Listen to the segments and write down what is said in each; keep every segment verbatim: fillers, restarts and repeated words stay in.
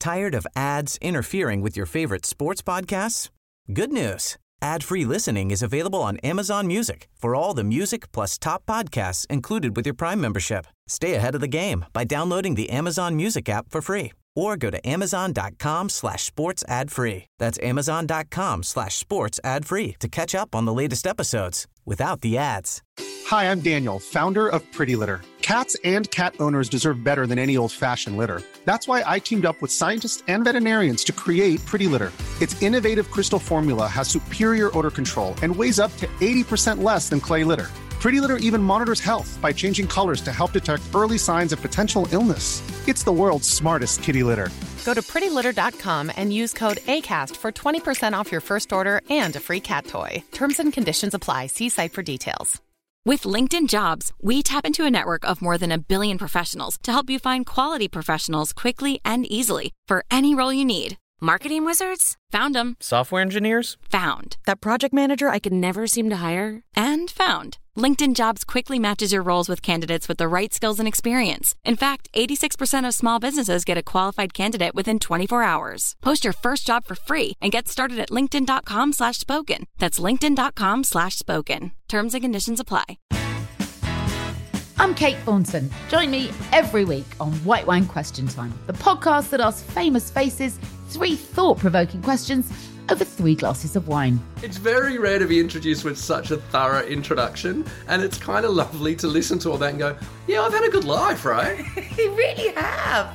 Tired of ads interfering with your favorite sports podcasts? Good news. Ad-free listening is available on Amazon Music for all the music plus top podcasts included with your Prime membership. Stay ahead of the game by downloading the Amazon Music app for free or go to amazon.com slash sports ad free. That's amazon.com slash sports ad free to catch up on the latest episodes without the ads. Hi, I'm Daniel, founder of Pretty Litter. Cats and cat owners deserve better than any old-fashioned litter. That's why I teamed up with scientists and veterinarians to create Pretty Litter. Its innovative crystal formula has superior odor control and weighs up to eighty percent less than clay litter. Pretty Litter even monitors health by changing colors to help detect early signs of potential illness. It's the world's smartest kitty litter. Go to pretty litter dot com and use code ACAST for twenty percent off your first order and a free cat toy. Terms and conditions apply. See site for details. With LinkedIn Jobs, we tap into a network of more than a billion professionals to help you find quality professionals quickly and easily for any role you need. Marketing wizards? Found them. Software engineers? Found. That project manager I could never seem to hire? And found. LinkedIn Jobs quickly matches your roles with candidates with the right skills and experience. In fact, eighty-six percent of small businesses get a qualified candidate within twenty-four hours. Post your first job for free and get started at linkedin.com slash spoken. That's linkedin.com slash spoken. Terms and conditions apply. I'm Kate Thornton. Join me every week on White Wine Question Time, the podcast that asks famous faces three thought-provoking questions over three glasses of wine. It's very rare to be introduced with such a thorough introduction, and it's kind of lovely to listen to all that and go, yeah, I've had a good life, right? You really have.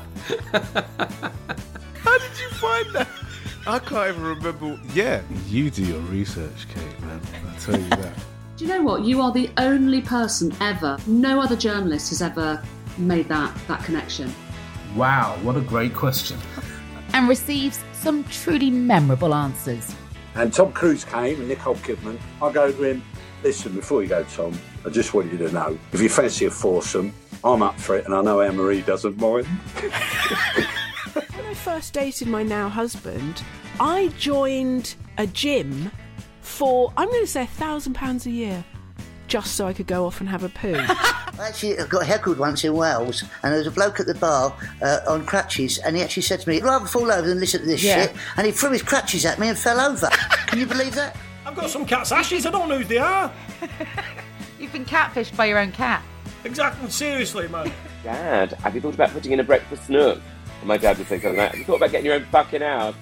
How did you find that? I can't even remember. Yeah, you do your research, Kate, man. I'll tell you that. Do you know what? You are the only person ever, no other journalist has ever made that, that connection. Wow, what a great question. And receives some truly memorable answers. And Tom Cruise came and Nicole Kidman. I go to him, listen, before you go, Tom, I just want you to know, if you fancy a foursome, I'm up for it, and I know Anne-Marie doesn't mind. When I first dated my now husband, I joined a gym for, I'm going to say, a thousand pounds a year, just so I could go off and have a poo. Actually, I got heckled once in Wales, and there was a bloke at the bar uh, on crutches, and he actually said to me, I'd rather fall over than listen to this yeah. shit, and he threw his crutches at me and fell over. Can you believe that? I've got some cat's ashes, I don't know who they are. You've been catfished by your own cat. Exactly, seriously, man. Dad, have you thought about putting in a breakfast nook? And my dad would say something like, have you thought about getting your own fucking house?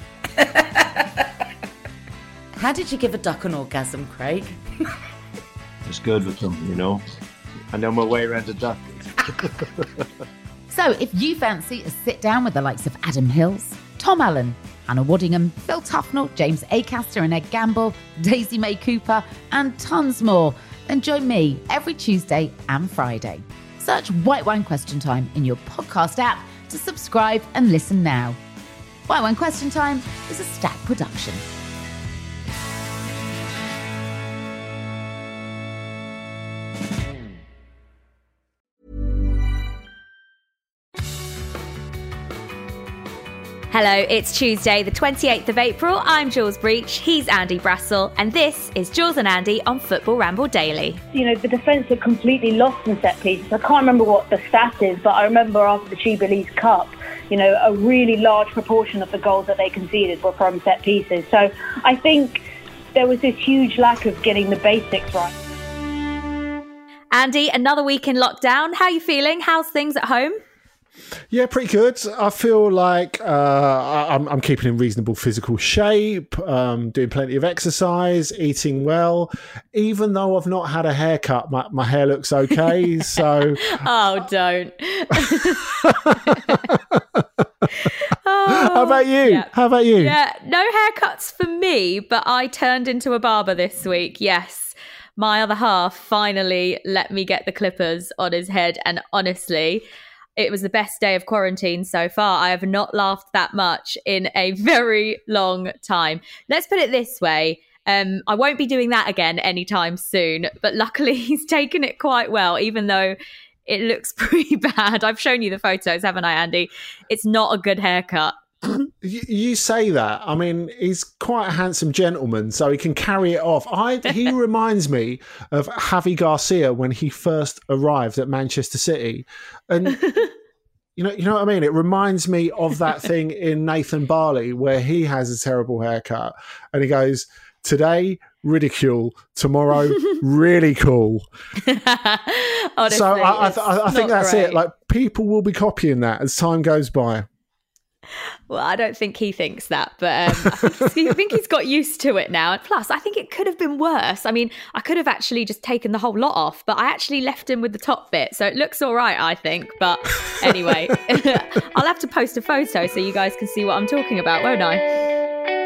How did you give a duck an orgasm, Craig? Just good with them, you know. I know my way around a duck. So, if you fancy a sit down with the likes of Adam Hills, Tom Allen, Hannah Waddingham, Phil Tufnell, James Acaster and Ed Gamble, Daisy May Cooper, and tons more, then join me every Tuesday and Friday. Search White Wine Question Time in your podcast app to subscribe and listen now. White Wine Question Time is a Stack production. Hello, it's Tuesday, the twenty-eighth of April. I'm Jules Breach, he's Andy Brassel, and this is Jules and Andy on Football Ramble Daily. You know, the defence are completely lost in set pieces. I can't remember what the stat is, but I remember after the Chiba League Cup, you know, a really large proportion of the goals that they conceded were from set pieces. So I think there was this huge lack of getting the basics right. Andy, another week in lockdown. How are you feeling? How's things at home? Yeah, pretty good. I feel like uh, I'm, I'm keeping in reasonable physical shape, um, doing plenty of exercise, eating well. Even though I've not had a haircut, my, my hair looks okay. So, oh, don't. oh, How about you? Yeah. How about you? Yeah, no haircuts for me, but I turned into a barber this week. Yes, my other half finally let me get the clippers on his head, and honestly, it was the best day of quarantine so far. I have not laughed that much in a very long time. Let's put it this way. Um, I won't be doing that again anytime soon, but luckily he's taken it quite well, even though it looks pretty bad. I've shown you the photos, haven't I, Andy? It's not a good haircut. You, you say that. I mean, he's quite a handsome gentleman, so he can carry it off. I, he reminds me of Javi Garcia when he first arrived at Manchester City. And You know, you know what I mean? It reminds me of that thing in Nathan Barley where he has a terrible haircut and he goes, today, ridicule, tomorrow, really cool. Honestly, so I, I, th- I think that's great. it. Like, people will be copying that as time goes by. Well, I don't think he thinks that, but um, I, think he's, I think he's got used to it now. And plus, I think it could have been worse. I mean, I could have actually just taken the whole lot off, but I actually left him with the top bit. So it looks all right, I think. But anyway, I'll have to post a photo so you guys can see what I'm talking about, won't I?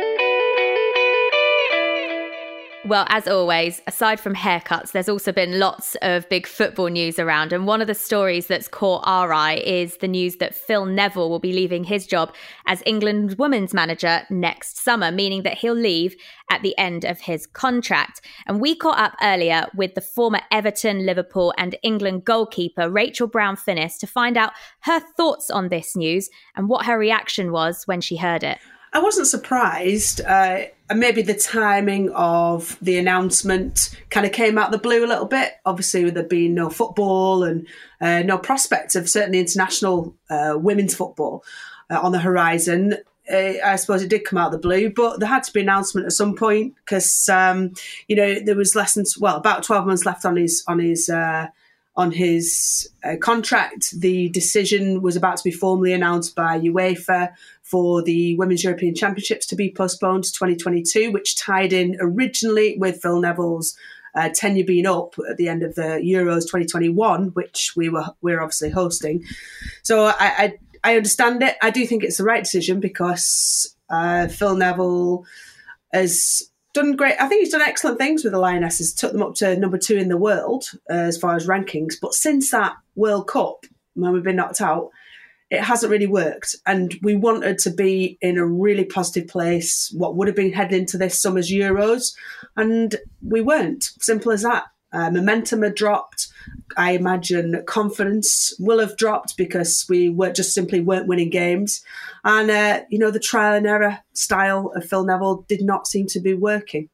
Well, as always, aside from haircuts, there's also been lots of big football news around. And one of the stories that's caught our eye is the news that Phil Neville will be leaving his job as England women's manager next summer, meaning that he'll leave at the end of his contract. And we caught up earlier with the former Everton, Liverpool and England goalkeeper, Rachel Brown-Finnis, to find out her thoughts on this news and what her reaction was when she heard it. I wasn't surprised. Uh, maybe the timing of the announcement kind of came out of the blue a little bit. Obviously, with there being no football and uh, no prospect of certainly international uh, women's football uh, on the horizon, uh, I suppose it did come out of the blue. But there had to be an announcement at some point because um, you know there was less than well about twelve months left on his on his. Uh, on his uh, contract. The decision was about to be formally announced by UEFA for the Women's European Championships to be postponed to twenty twenty-two, which tied in originally with Phil Neville's uh, tenure being up at the end of the Euros twenty twenty-one, which we were we're obviously hosting. So I, I, I understand it. I do think it's the right decision because uh, Phil Neville has done great. I think he's done excellent things with the Lionesses, took them up to number two in the world uh, as far as rankings. But since that World Cup, when we've been knocked out, it hasn't really worked. And we wanted to be in a really positive place, what would have been heading into this summer's Euros. And we weren't. Simple as that. Uh, momentum had dropped. I imagine confidence will have dropped because we were just simply weren't winning games. And, uh, you know, the trial and error style of Phil Neville did not seem to be working.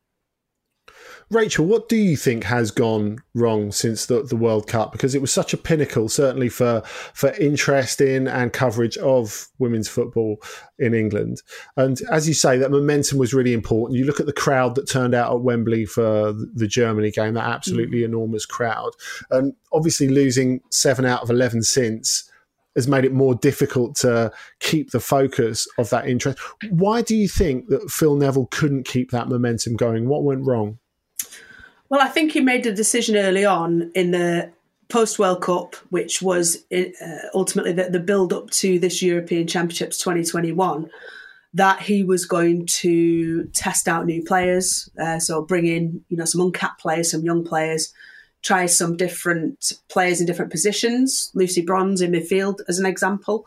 Rachel, what do you think has gone wrong since the, the World Cup? Because it was such a pinnacle, certainly for for interest in and coverage of women's football in England. And as you say, that momentum was really important. You look at the crowd that turned out at Wembley for the Germany game, that absolutely mm. enormous crowd. And obviously losing seven out of eleven since has made it more difficult to keep the focus of that interest. Why do you think that Phil Neville couldn't keep that momentum going? What went wrong? Well, I think he made a decision early on in the post-World Cup, which was uh, ultimately the, the build-up to this European Championships twenty twenty-one, that he was going to test out new players. Uh, so bring in, you know, some uncapped players, some young players, try some different players in different positions, Lucy Bronze in midfield as an example.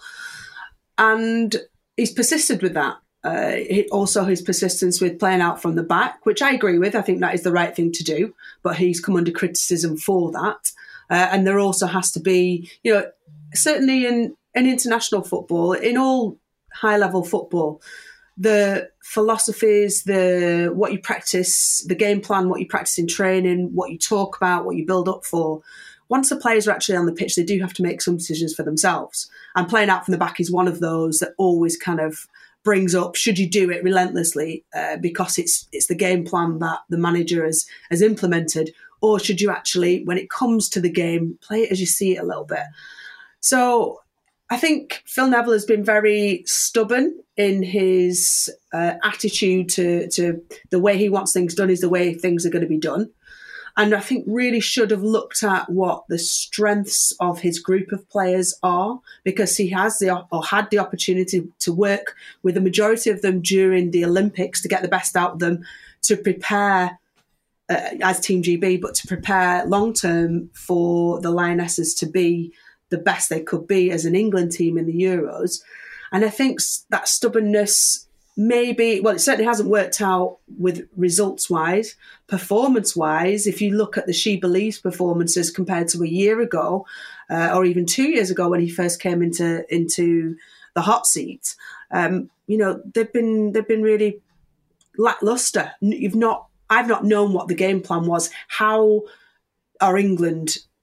And he's persisted with that. Uh, also his persistence with playing out from the back, which I agree with. I think that is the right thing to do, but he's come under criticism for that. Uh, and there also has to be, you know, certainly in, in international football, in all high-level football, the philosophies, the what you practice, the game plan, what you practice in training, what you talk about, what you build up for, once the players are actually on the pitch, they do have to make some decisions for themselves. And playing out from the back is one of those that always kind of brings up, should you do it relentlessly uh, because it's it's the game plan that the manager has, has implemented, or should you actually, when it comes to the game, play it as you see it a little bit? So I think Phil Neville has been very stubborn in his uh, attitude to, to the way he wants things done is the way things are going to be done. And I think really should have looked at what the strengths of his group of players are, because he has the or had the opportunity to work with the majority of them during the Olympics to get the best out of them, to prepare uh, as Team G B, but to prepare long term for the Lionesses to be the best they could be as an England team in the Euros. And I think that stubbornness maybe, well, it certainly hasn't worked out with results-wise, performance-wise. If you look at the She Believes performances compared to a year ago, uh, or even two years ago when he first came into into the hot seat, um, you know, they've been they've been really lackluster. You've not, I've not known what the game plan was. How are England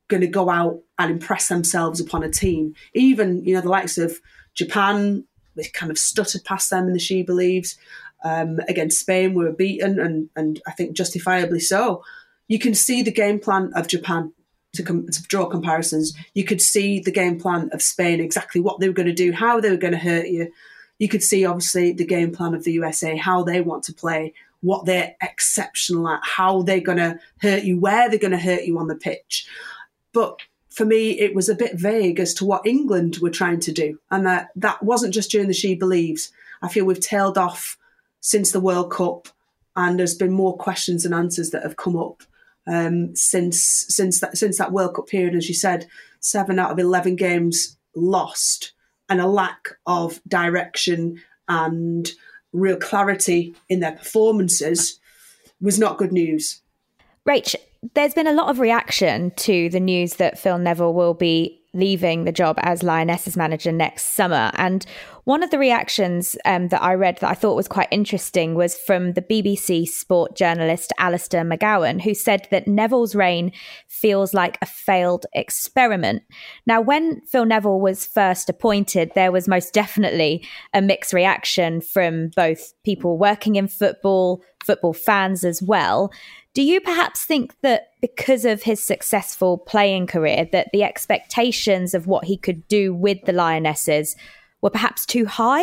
going to go out and impress themselves upon a team. Even, you know, the likes of Japan, they kind of stuttered past them in the She Believes. Um, against Spain, we were beaten, and, and I think justifiably so. You can see the game plan of Japan to, com- to draw comparisons. You could see the game plan of Spain, exactly what they were going to do, how they were going to hurt you. You could see, obviously, the game plan of the U S A, how they want to play, what they're exceptional at, how they're going to hurt you, where they're going to hurt you on the pitch. But for me, it was a bit vague as to what England were trying to do. And that, that wasn't just during the She Believes. I feel we've tailed off since the World Cup, and there's been more questions and answers that have come up um, since since that since that World Cup period. As you said, seven out of eleven games lost, and a lack of direction and real clarity in their performances was not good news. Rach, there's been a lot of reaction to the news that Phil Neville will be leaving the job as Lionesses manager next summer. And one of the reactions um, that I read that I thought was quite interesting was from the B B C sport journalist Alistair McGowan, who said that Neville's reign feels like a failed experiment. Now, when Phil Neville was first appointed, there was most definitely a mixed reaction from both people working in football, football fans as well. Do you perhaps think that because of his successful playing career, that the expectations of what he could do with the Lionesses were perhaps too high?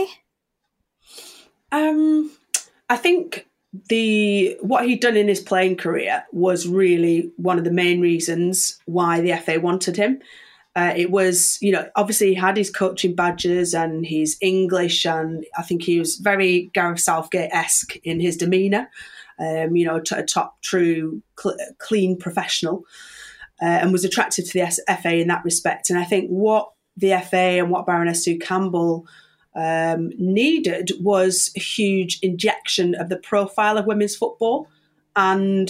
Um, I think the what he'd done in his playing career was really one of the main reasons why the F A wanted him. Uh, it was, you know, obviously he had his coaching badges and he's English, and I think he was very Gareth Southgate-esque in his demeanour. Um, you know, a top, true, cl- clean professional, uh, and was attractive to the F A in that respect. And I think what the F A and what Baroness Sue Campbell um, needed was a huge injection of the profile of women's football. And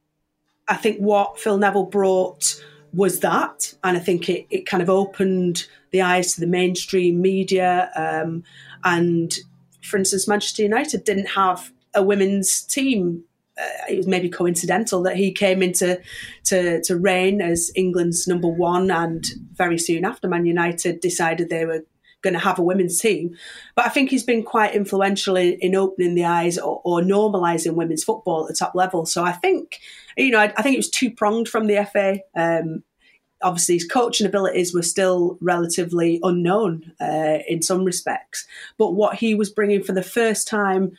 I think what Phil Neville brought was that. And I think it, it kind of opened the eyes to the mainstream media. Um, and, for instance, Manchester United didn't have a women's team. Uh, it was maybe coincidental that he came into to, to reign as England's number one, and very soon after Man United decided they were going to have a women's team. But I think he's been quite influential in, in opening the eyes or, or normalising women's football at the top level. So I think, you know, I, I think it was two-pronged from the F A. Um, obviously, his coaching abilities were still relatively unknown uh, in some respects. But what he was bringing for the first time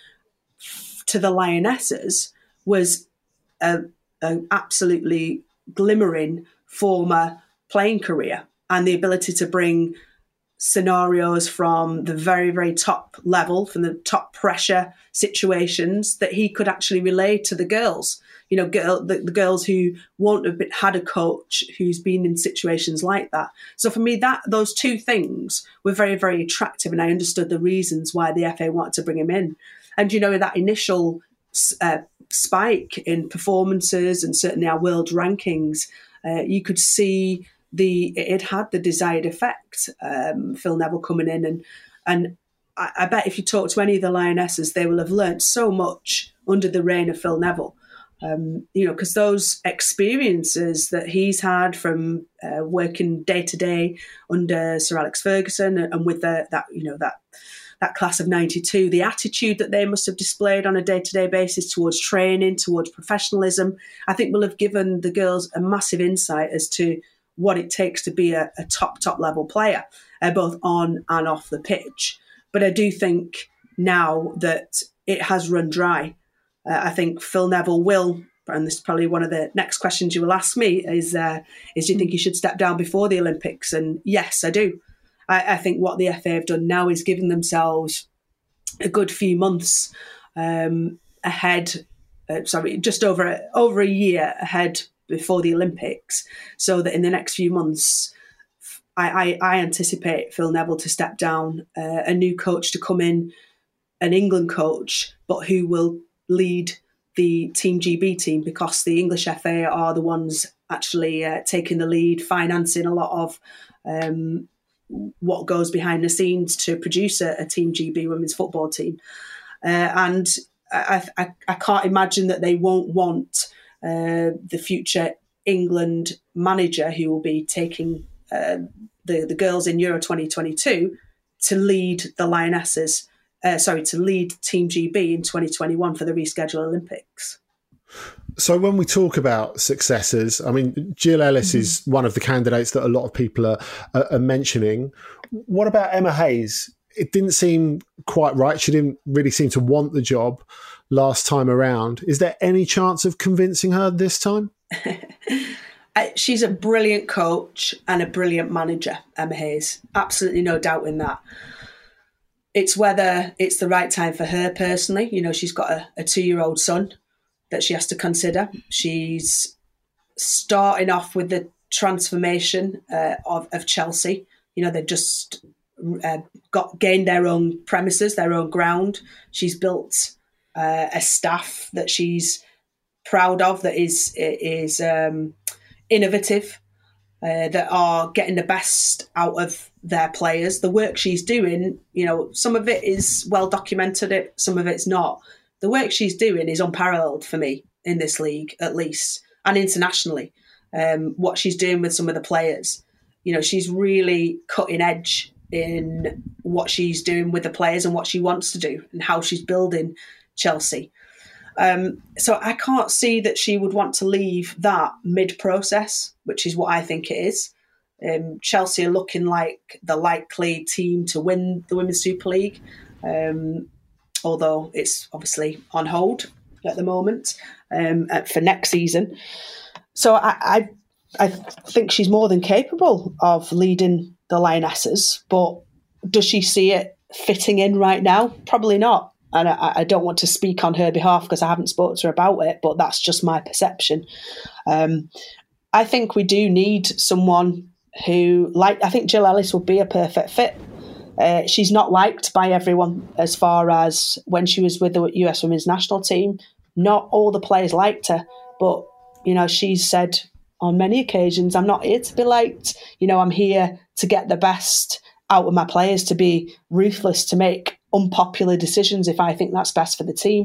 to the Lionesses was an absolutely glimmering former playing career, and the ability to bring scenarios from the very, very top level, from the top pressure situations that he could actually relay to the girls. You know, girl, the, the girls who won't have been, had a coach who's been in situations like that. So for me, that those two things were very, very attractive, and I understood the reasons why the F A wanted to bring him in. And, you know, that initial uh, spike in performances and certainly our world rankings, uh, you could see the it had the desired effect. Um, Phil Neville coming in, and and I, I bet if you talk to any of the Lionesses, they will have learnt so much under the reign of Phil Neville. Um, you know, because those experiences that he's had from uh, working day to day under Sir Alex Ferguson, and, and with the, that, you know, that. that class of ninety-two, the attitude that they must have displayed on a day-to-day basis towards training, towards professionalism, I think will have given the girls a massive insight as to what it takes to be a, a top, top level player, uh, both on and off the pitch. But I do think now that it has run dry, uh, I think Phil Neville will, and this is probably one of the next questions you will ask me, is, uh, is do you think he should step down before the Olympics? And yes, I do. I, I think what the F A have done now is given themselves a good few months um, ahead, uh, sorry, just over, over a year ahead before the Olympics, so that in the next few months, I, I, I anticipate Phil Neville to step down, uh, a new coach to come in, an England coach, but who will lead the Team G B team, because the English F A are the ones actually uh, taking the lead, financing a lot of um, what goes behind the scenes to produce a, a Team G B women's football team. Uh, and I, I, I can't imagine that they won't want uh, the future England manager who will be taking uh, the, the girls in Euro twenty twenty-two to lead the Lionesses, uh, sorry, to lead Team G B in twenty twenty-one for the rescheduled Olympics. So when we talk about successors, I mean, Jill Ellis mm-hmm. is one of the candidates that a lot of people are, are, are mentioning. What about Emma Hayes? It didn't seem quite right. She didn't really seem to want the job last time around. Is there any chance of convincing her this time? She's a brilliant coach and a brilliant manager, Emma Hayes. Absolutely no doubt in that. It's whether it's the right time for her personally. You know, she's got a, a two-year-old son that she has to consider. She's starting off with the transformation uh, of, of Chelsea. You know, they've just uh, got gained their own premises, their own ground. She's built uh, a staff that she's proud of, that is is um, innovative, uh, that are getting the best out of their players. The work she's doing, you know, some of it is well documented, some of it's not. The work she's doing is unparalleled for me in this league, at least, and internationally. Um, what she's doing with some of the players, you know, she's really cutting edge in what she's doing with the players and what she wants to do and how she's building Chelsea. Um, so I can't see that she would want to leave that mid-process, which is what I think it is. Um, Chelsea are looking like the likely team to win the Women's Super League. Um, although it's obviously on hold at the moment um, for next season. So I, I I think she's more than capable of leading the Lionesses, but does she see it fitting in right now? Probably not. And I, I don't want to speak on her behalf because I haven't spoken to her about it, but that's just my perception. Um, I think we do need someone who, like, I think Jill Ellis would be a perfect fit. Uh, she's not liked by everyone as far as when she was with the U S Women's National Team. Not all the players liked her, but, you know, she's said on many occasions, I'm not here to be liked. You know, I'm here to get the best out of my players, to be ruthless, to make unpopular decisions if I think that's best for the team.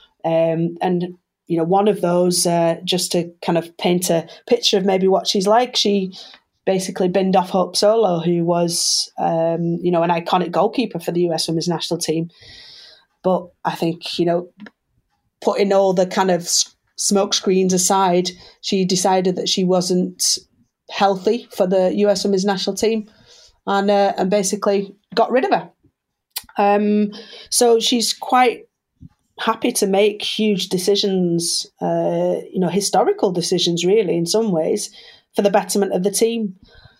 Um, and, you know, one of those, uh, just to kind of paint a picture of maybe what she's like, she basically binned off Hope Solo, who was, um, you know, an iconic goalkeeper for the U S Women's National Team. But I think, you know, putting all the kind of smoke screens aside, she decided that she wasn't healthy for the U S Women's National Team and uh, and basically got rid of her. Um, so she's quite happy to make huge decisions, uh, you know, historical decisions, really, in some ways, for the betterment of the team.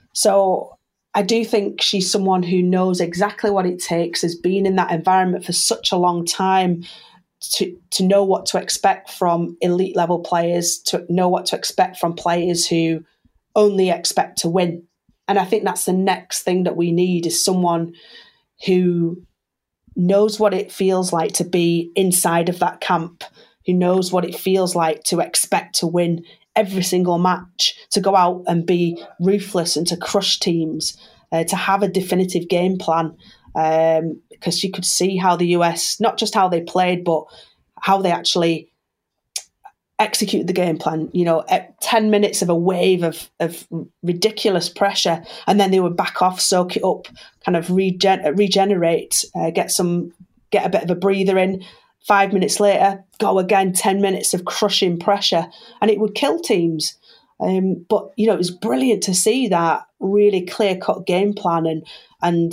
So I do think she's someone who knows exactly what it takes, has been in that environment for such a long time, to to know what to expect from elite level players, to know what to expect from players who only expect to win. And I think that's the next thing that we need, is someone who knows what it feels like to be inside of that camp, who knows what it feels like to expect to win every single match, to go out and be ruthless and to crush teams, uh, to have a definitive game plan. Um, because you could see how the U S, not just how they played, but how they actually executed the game plan. You know, at ten minutes of a wave of, of ridiculous pressure, and then they would back off, soak it up, kind of regen- regenerate, uh, get some, get a bit of a breather in. Five minutes later, go again, ten minutes of crushing pressure, and it would kill teams. Um, but, you know, it was brilliant to see that really clear-cut game plan and and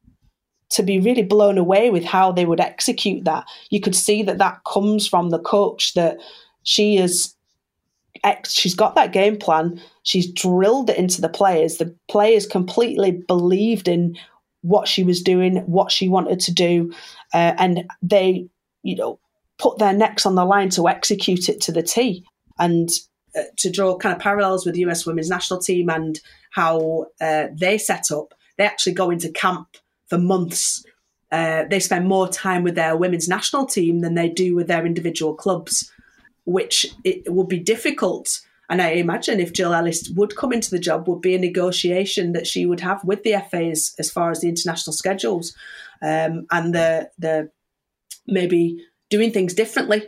to be really blown away with how they would execute that. You could see that that comes from the coach, that she is, she's got that game plan, she's drilled it into the players. The players completely believed in what she was doing, what she wanted to do, uh, and they, you know, put their necks on the line to execute it to the T. And uh, to draw kind of parallels with the U S Women's National Team and how uh, they set up, they actually go into camp for months. Uh, they spend more time with their women's national team than they do with their individual clubs, which it would be difficult. And I imagine if Jill Ellis would come into the job, would be a negotiation that she would have with the F A as, as far as the international schedules um, and the the maybe doing things differently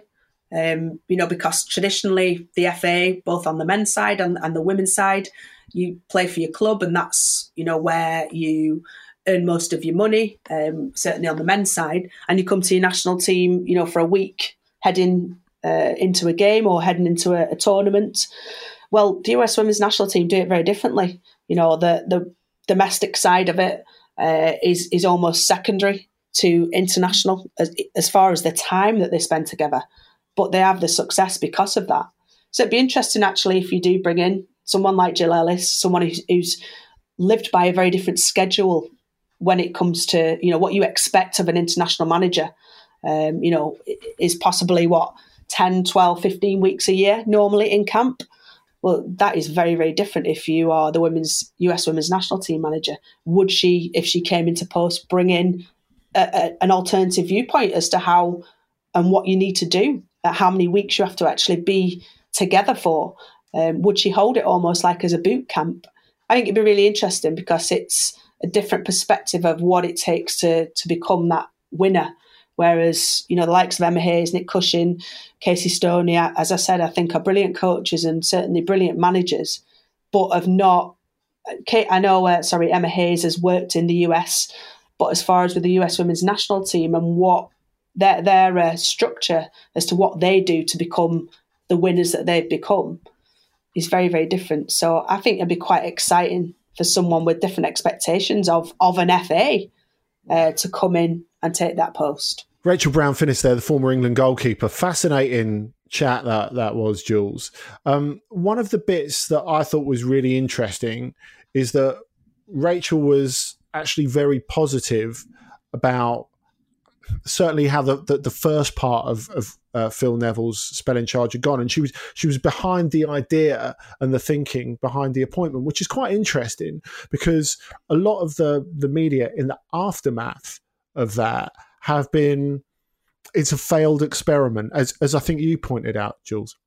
Um, you know, because traditionally the F A, both on the men's side and, and the women's side, you play for your club, and that's, you know, where you earn most of your money, um, certainly on the men's side, and you come to your national team, you know, for a week heading uh, into a game or heading into a, a tournament. Well, the U S women's national team do it very differently. You know, the the domestic side of it uh, is is almost secondary to international as, as far as the time that they spend together. But they have the success because of that. So it'd be interesting, actually, if you do bring in someone like Jill Ellis, someone who's, who's lived by a very different schedule when it comes to, you know, what you expect of an international manager. Um, you know, is possibly, what, ten, twelve, fifteen weeks a year normally in camp. Well, that is very, very different if you are the women's U S women's national team manager. Would she, if she came into post, bring in a, a, an alternative viewpoint as to how and what you need to do, how many weeks you have to actually be together for? Um, would she hold it almost like as a boot camp? I think it'd be really interesting because it's a different perspective of what it takes to to become that winner. Whereas, you know, the likes of Emma Hayes, Nick Cushing, Casey Stoney, as I said, I think are brilliant coaches and certainly brilliant managers, but have not. Kate, I know, uh, sorry, Emma Hayes has worked in the U S, but as far as with the U S women's national team and what their their uh, structure as to what they do to become the winners that they've become is very, very different. So I think it'd be quite exciting for someone with different expectations of of an F A uh, to come in and take that post. Rachel Brown-Finnis there, the former England goalkeeper. Fascinating chat that that was, Jules. Um, one of the bits that I thought was really interesting is that Rachel was actually very positive about certainly how the, the, the first part of, of uh, Phil Neville's spell in charge had gone. And she was she was behind the idea and the thinking behind the appointment, which is quite interesting because a lot of the, the media in the aftermath of that have been, it's a failed experiment, as as I think you pointed out, Jules.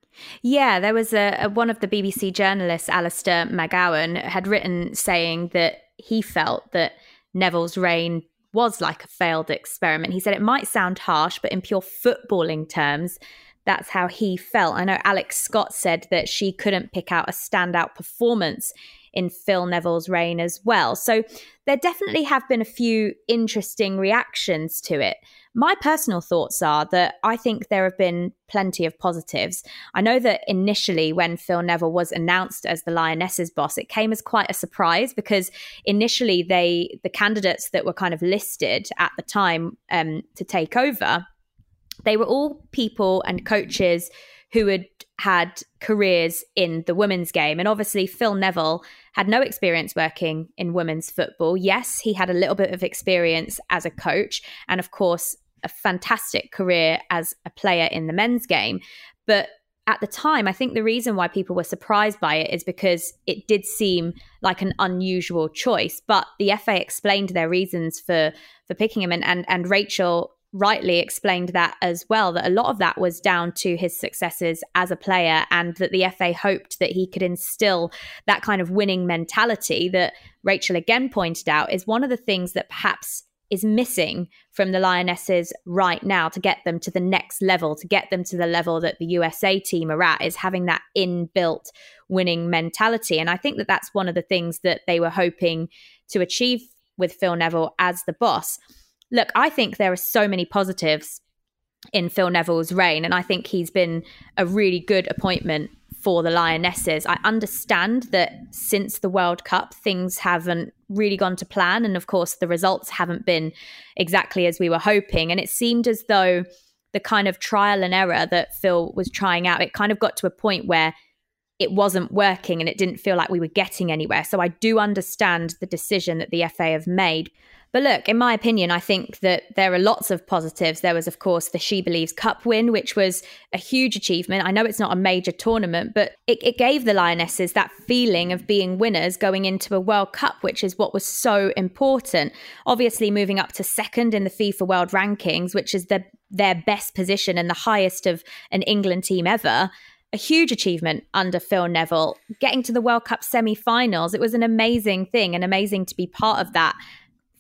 Yeah, there was a, a one of the B B C journalists, Alistair McGowan, had written saying that he felt that Neville's reign was like a failed experiment. He said it might sound harsh, but in pure footballing terms, that's how he felt. I know Alex Scott said that she couldn't pick out a standout performance in Phil Neville's reign as well. So there definitely have been a few interesting reactions to it. My personal thoughts are that I think there have been plenty of positives. I know that initially when Phil Neville was announced as the Lionesses boss, it came as quite a surprise because initially they, the candidates that were kind of listed at the time um, to take over, they were all people and coaches who had had careers in the women's game. And obviously Phil Neville had no experience working in women's football. Yes, he had a little bit of experience as a coach and of course a fantastic career as a player in the men's game. But at the time, I think the reason why people were surprised by it is because it did seem like an unusual choice. But the F A explained their reasons for, for picking him. And, and, and Rachel rightly explained that as well, that a lot of that was down to his successes as a player and that the F A hoped that he could instill that kind of winning mentality that Rachel again pointed out is one of the things that perhaps is missing from the Lionesses right now to get them to the next level, to get them to the level that the U S A team are at, is having that inbuilt winning mentality. And I think that that's one of the things that they were hoping to achieve with Phil Neville as the boss. Look, I think there are so many positives in Phil Neville's reign, and I think he's been a really good appointment for the Lionesses. I understand that since the World Cup, things haven't really gone to plan. And of course, the results haven't been exactly as we were hoping. And it seemed as though the kind of trial and error that Phil was trying out, it kind of got to a point where it wasn't working and it didn't feel like we were getting anywhere. So I do understand the decision that the F A have made. But look, in my opinion, I think that there are lots of positives. There was, of course, the She Believes Cup win, which was a huge achievement. I know it's not a major tournament, but it, it gave the Lionesses that feeling of being winners going into a World Cup, which is what was so important. Obviously, moving up to second in the FIFA World Rankings, which is the, their best position and the highest of an England team ever. A huge achievement under Phil Neville. Getting to the World Cup semi-finals, it was an amazing thing and amazing to be part of that.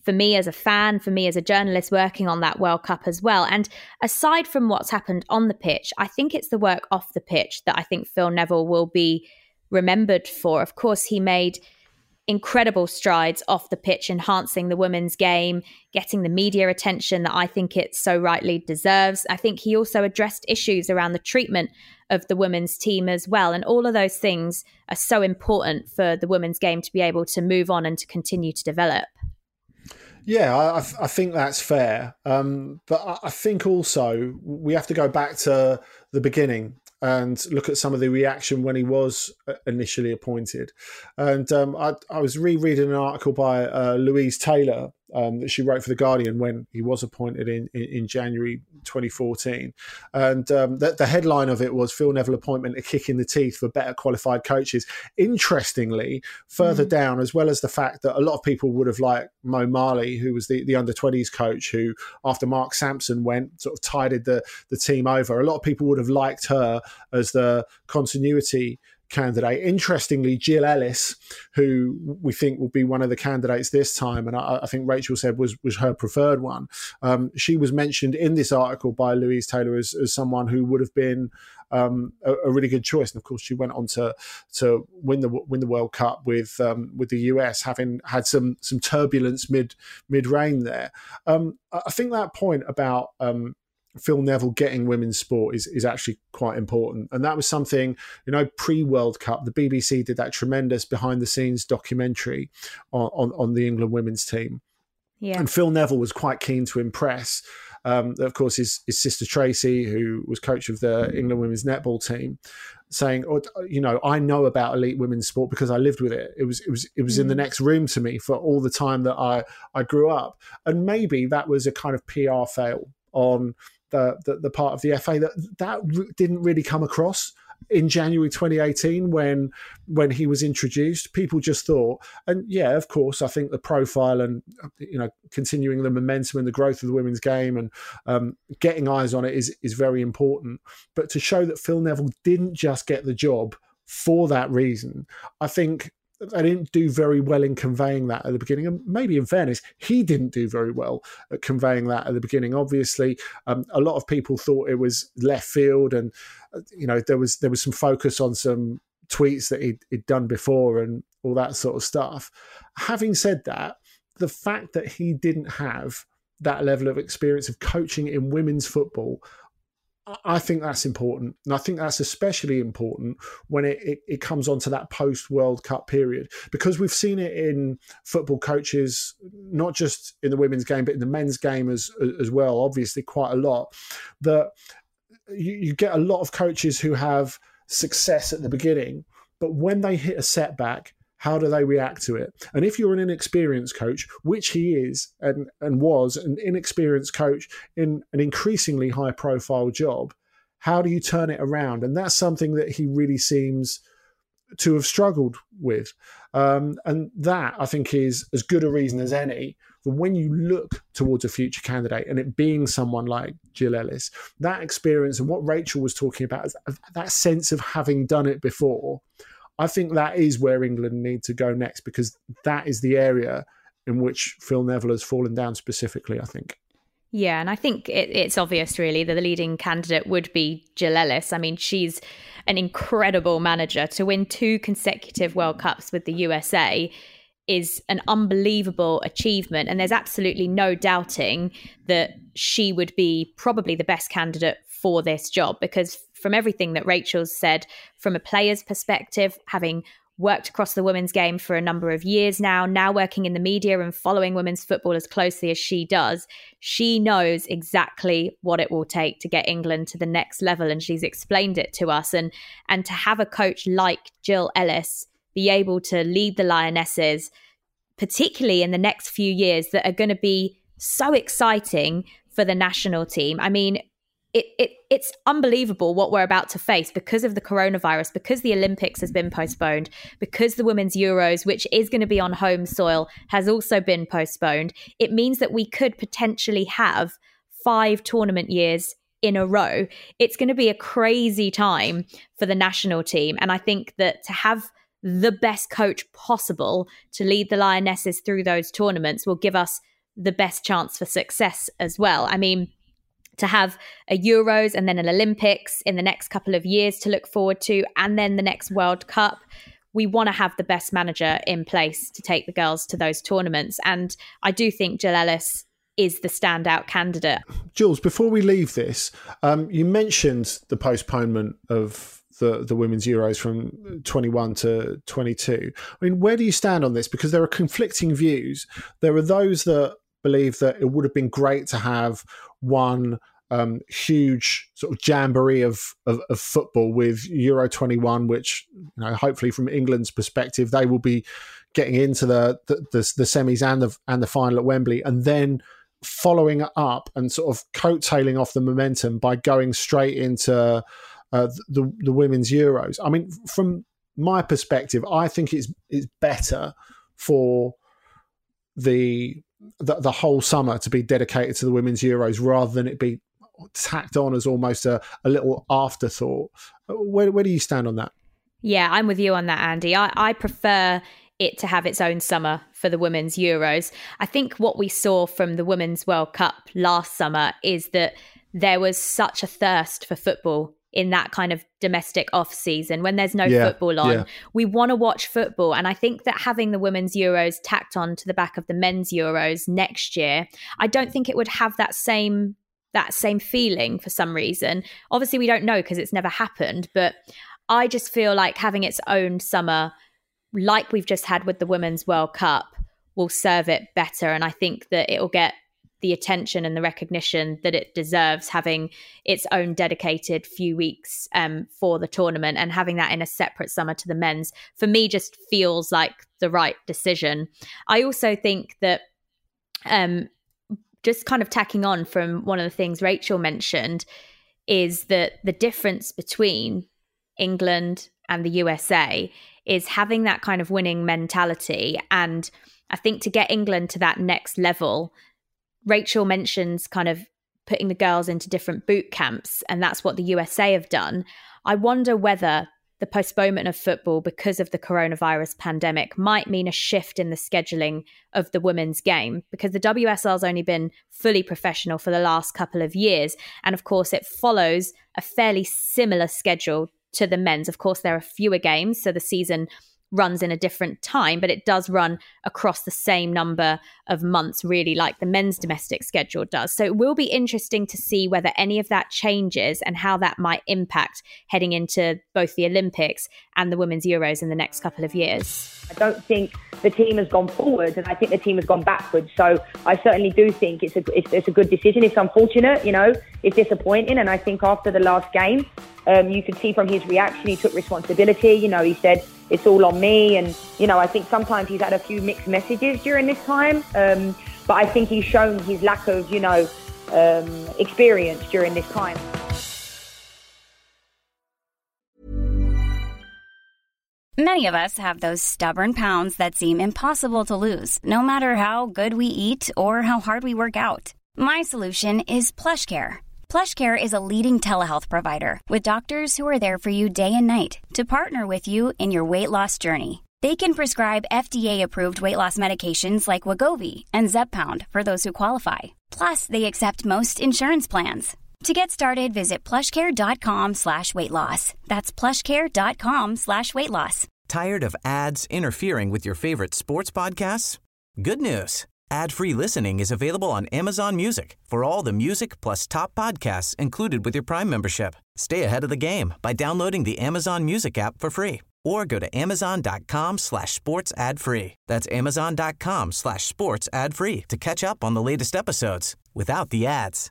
for me as a fan, for me as a journalist working on that World Cup as well. And aside from what's happened on the pitch, I think it's the work off the pitch that I think Phil Neville will be remembered for. Of course, he made incredible strides off the pitch, enhancing the women's game, getting the media attention that I think it so rightly deserves. I think he also addressed issues around the treatment of the women's team as well. And all of those things are so important for the women's game to be able to move on and to continue to develop. Yeah, I, I think that's fair. Um, but I, I think also we have to go back to the beginning and look at some of the reaction when he was initially appointed. And um, I, I was rereading an article by uh, Louise Taylor um, that she wrote for The Guardian when he was appointed in, in, in January twenty fourteen. And um, the, the headline of it was Phil Neville appointment a kick in the teeth for better qualified coaches. Interestingly, further mm. down, as well as the fact that a lot of people would have liked Mo Marley, who was the, the under twenties coach, who after Mark Sampson went, sort of tided the, the team over. A lot of people would have liked her as the continuity candidate. Interestingly, Jill Ellis, who we think will be one of the candidates this time, and I, I think Rachel said was was her preferred one, um, she was mentioned in this article by Louise Taylor as, as someone who would have been um, a, a really good choice. And of course, she went on to to win the win the World Cup with um, with the U S, having had some some turbulence mid mid reign there. Um, I think that point about um, Phil Neville getting women's sport is, is actually quite important. And that was something, you know, pre-World Cup, the B B C did that tremendous behind-the-scenes documentary on, on, on the England women's team. Yeah. And Phil Neville was quite keen to impress. Um, of course, his, his sister Tracy, who was coach of the England women's netball team, saying, oh, you know, I know about elite women's sport because I lived with it. It was it was it was mm. in the next room to me for all the time that I, I grew up. And maybe that was a kind of P R fail on The, the, the part of the F A that that didn't really come across in January twenty eighteen when when he was introduced. People just thought, and yeah, of course, I think the profile and, you know, continuing the momentum and the growth of the women's game and um, getting eyes on it is is very important. But to show that Phil Neville didn't just get the job for that reason, I think I didn't do very well in conveying that at the beginning. And maybe in fairness, he didn't do very well at conveying that at the beginning. Obviously, um, a lot of people thought it was left field, and uh, you know there was there was some focus on some tweets that he'd, he'd done before and all that sort of stuff. Having said that, the fact that he didn't have that level of experience of coaching in women's football, I think that's important. And I think that's especially important when it, it, it comes onto that post-World Cup period, because we've seen it in football coaches, not just in the women's game, but in the men's game as, as well, obviously quite a lot, that you, you get a lot of coaches who have success at the beginning, but when they hit a setback, how do they react to it? And if you're an inexperienced coach, which he is and, and was an inexperienced coach in an increasingly high-profile job, how do you turn it around? And that's something that he really seems to have struggled with. Um, and that, I think, is as good a reason as any for when you look towards a future candidate and it being someone like Jill Ellis, that experience and what Rachel was talking about, that sense of having done it before, I think that is where England need to go next, because that is the area in which Phil Neville has fallen down specifically, I think. Yeah, and I think it, it's obvious, really, that the leading candidate would be Jill Ellis. I mean, she's an incredible manager. To win two consecutive World Cups with the U S A is an unbelievable achievement. And there's absolutely no doubting that she would be probably the best candidate for this job, because from everything that Rachel's said, from a player's perspective, having worked across the women's game for a number of years now, now working in the media and following women's football as closely as she does, she knows exactly what it will take to get England to the next level. And she's explained it to us. And, and to have a coach like Jill Ellis be able to lead the Lionesses, particularly in the next few years that are going to be so exciting for the national team. I mean, It, it it's unbelievable what we're about to face because of the coronavirus, because the Olympics has been postponed, because the Women's Euros, which is going to be on home soil, has also been postponed. It means that we could potentially have five tournament years in a row. It's going to be a crazy time for the national team. And I think that to have the best coach possible to lead the Lionesses through those tournaments will give us the best chance for success as well. I mean, to have a Euros and then an Olympics in the next couple of years to look forward to, and then the next World Cup, we want to have the best manager in place to take the girls to those tournaments. And I do think Jill Ellis is the standout candidate. Jules, before we leave this, um, you mentioned the postponement of the, the Women's Euros from twenty-one to twenty-two. I mean, where do you stand on this? Because there are conflicting views. There are those that believe that it would have been great to have one um, huge sort of jamboree of, of, of football with Euro twenty-one, which, you know, hopefully from England's perspective, they will be getting into the the, the, the semis and the and the final at Wembley, and then following up and sort of coattailing off the momentum by going straight into uh, the the Women's Euros. I mean, from my perspective, I think it's it's better for the The, the whole summer to be dedicated to the Women's Euros rather than it be tacked on as almost a, a little afterthought. Where, where do you stand on that? Yeah, I'm with you on that, Andy. I, I prefer it to have its own summer for the Women's Euros. I think what we saw from the Women's World Cup last summer is that there was such a thirst for football in that kind of domestic off season when there's no yeah, football on. Yeah. We want to watch football. And I think that having the Women's Euros tacked on to the back of the Men's Euros next year, I don't think it would have that same that same feeling for some reason. Obviously, we don't know because it's never happened, but I just feel like having its own summer, like we've just had with the Women's World Cup, will serve it better. And I think that it will get the attention and the recognition that it deserves, having its own dedicated few weeks um, for the tournament, and having that in a separate summer to the men's, for me, just feels like the right decision. I also think that um, just kind of tacking on from one of the things Rachel mentioned is that the difference between England and the U S A is having that kind of winning mentality. And I think to get England to that next level, Rachel mentions kind of putting the girls into different boot camps, and that's what the U S A have done. I wonder whether the postponement of football because of the coronavirus pandemic might mean a shift in the scheduling of the women's game, because the W S L's only been fully professional for the last couple of years. And of course, it follows a fairly similar schedule to the men's. Of course, there are fewer games, so the season runs in a different time, but it does run across the same number of months, really, like the men's domestic schedule does. So it will be interesting to see whether any of that changes and how that might impact heading into both the Olympics and the Women's Euros in the next couple of years. I don't think the team has gone forward, and I think the team has gone backwards. So I certainly do think it's a it's, it's a good decision. It's unfortunate, you know, it's disappointing, and I think after the last game, um, you could see from his reaction, he took responsibility. You know, he said it's all on me, and you know, I think sometimes he's had a few mixed messages during this time. Um, but I think he's shown his lack of, you know, um, experience during this time. Many of us have those stubborn pounds that seem impossible to lose, no matter how good we eat or how hard we work out. My solution is PlushCare. PlushCare is a leading telehealth provider with doctors who are there for you day and night to partner with you in your weight loss journey. They can prescribe F D A-approved weight loss medications like Wegovy and Zepbound for those who qualify. Plus, they accept most insurance plans. To get started, visit plushcare.com slash weight loss. That's plushcare.com slash weight loss. Tired of ads interfering with your favorite sports podcasts? Good news. Ad-free listening is available on Amazon Music for all the music plus top podcasts included with your Prime membership. Stay ahead of the game by downloading the Amazon Music app for free, or go to amazon.com slash sports ad free. That's amazon.com slash sports ad free to catch up on the latest episodes without the ads.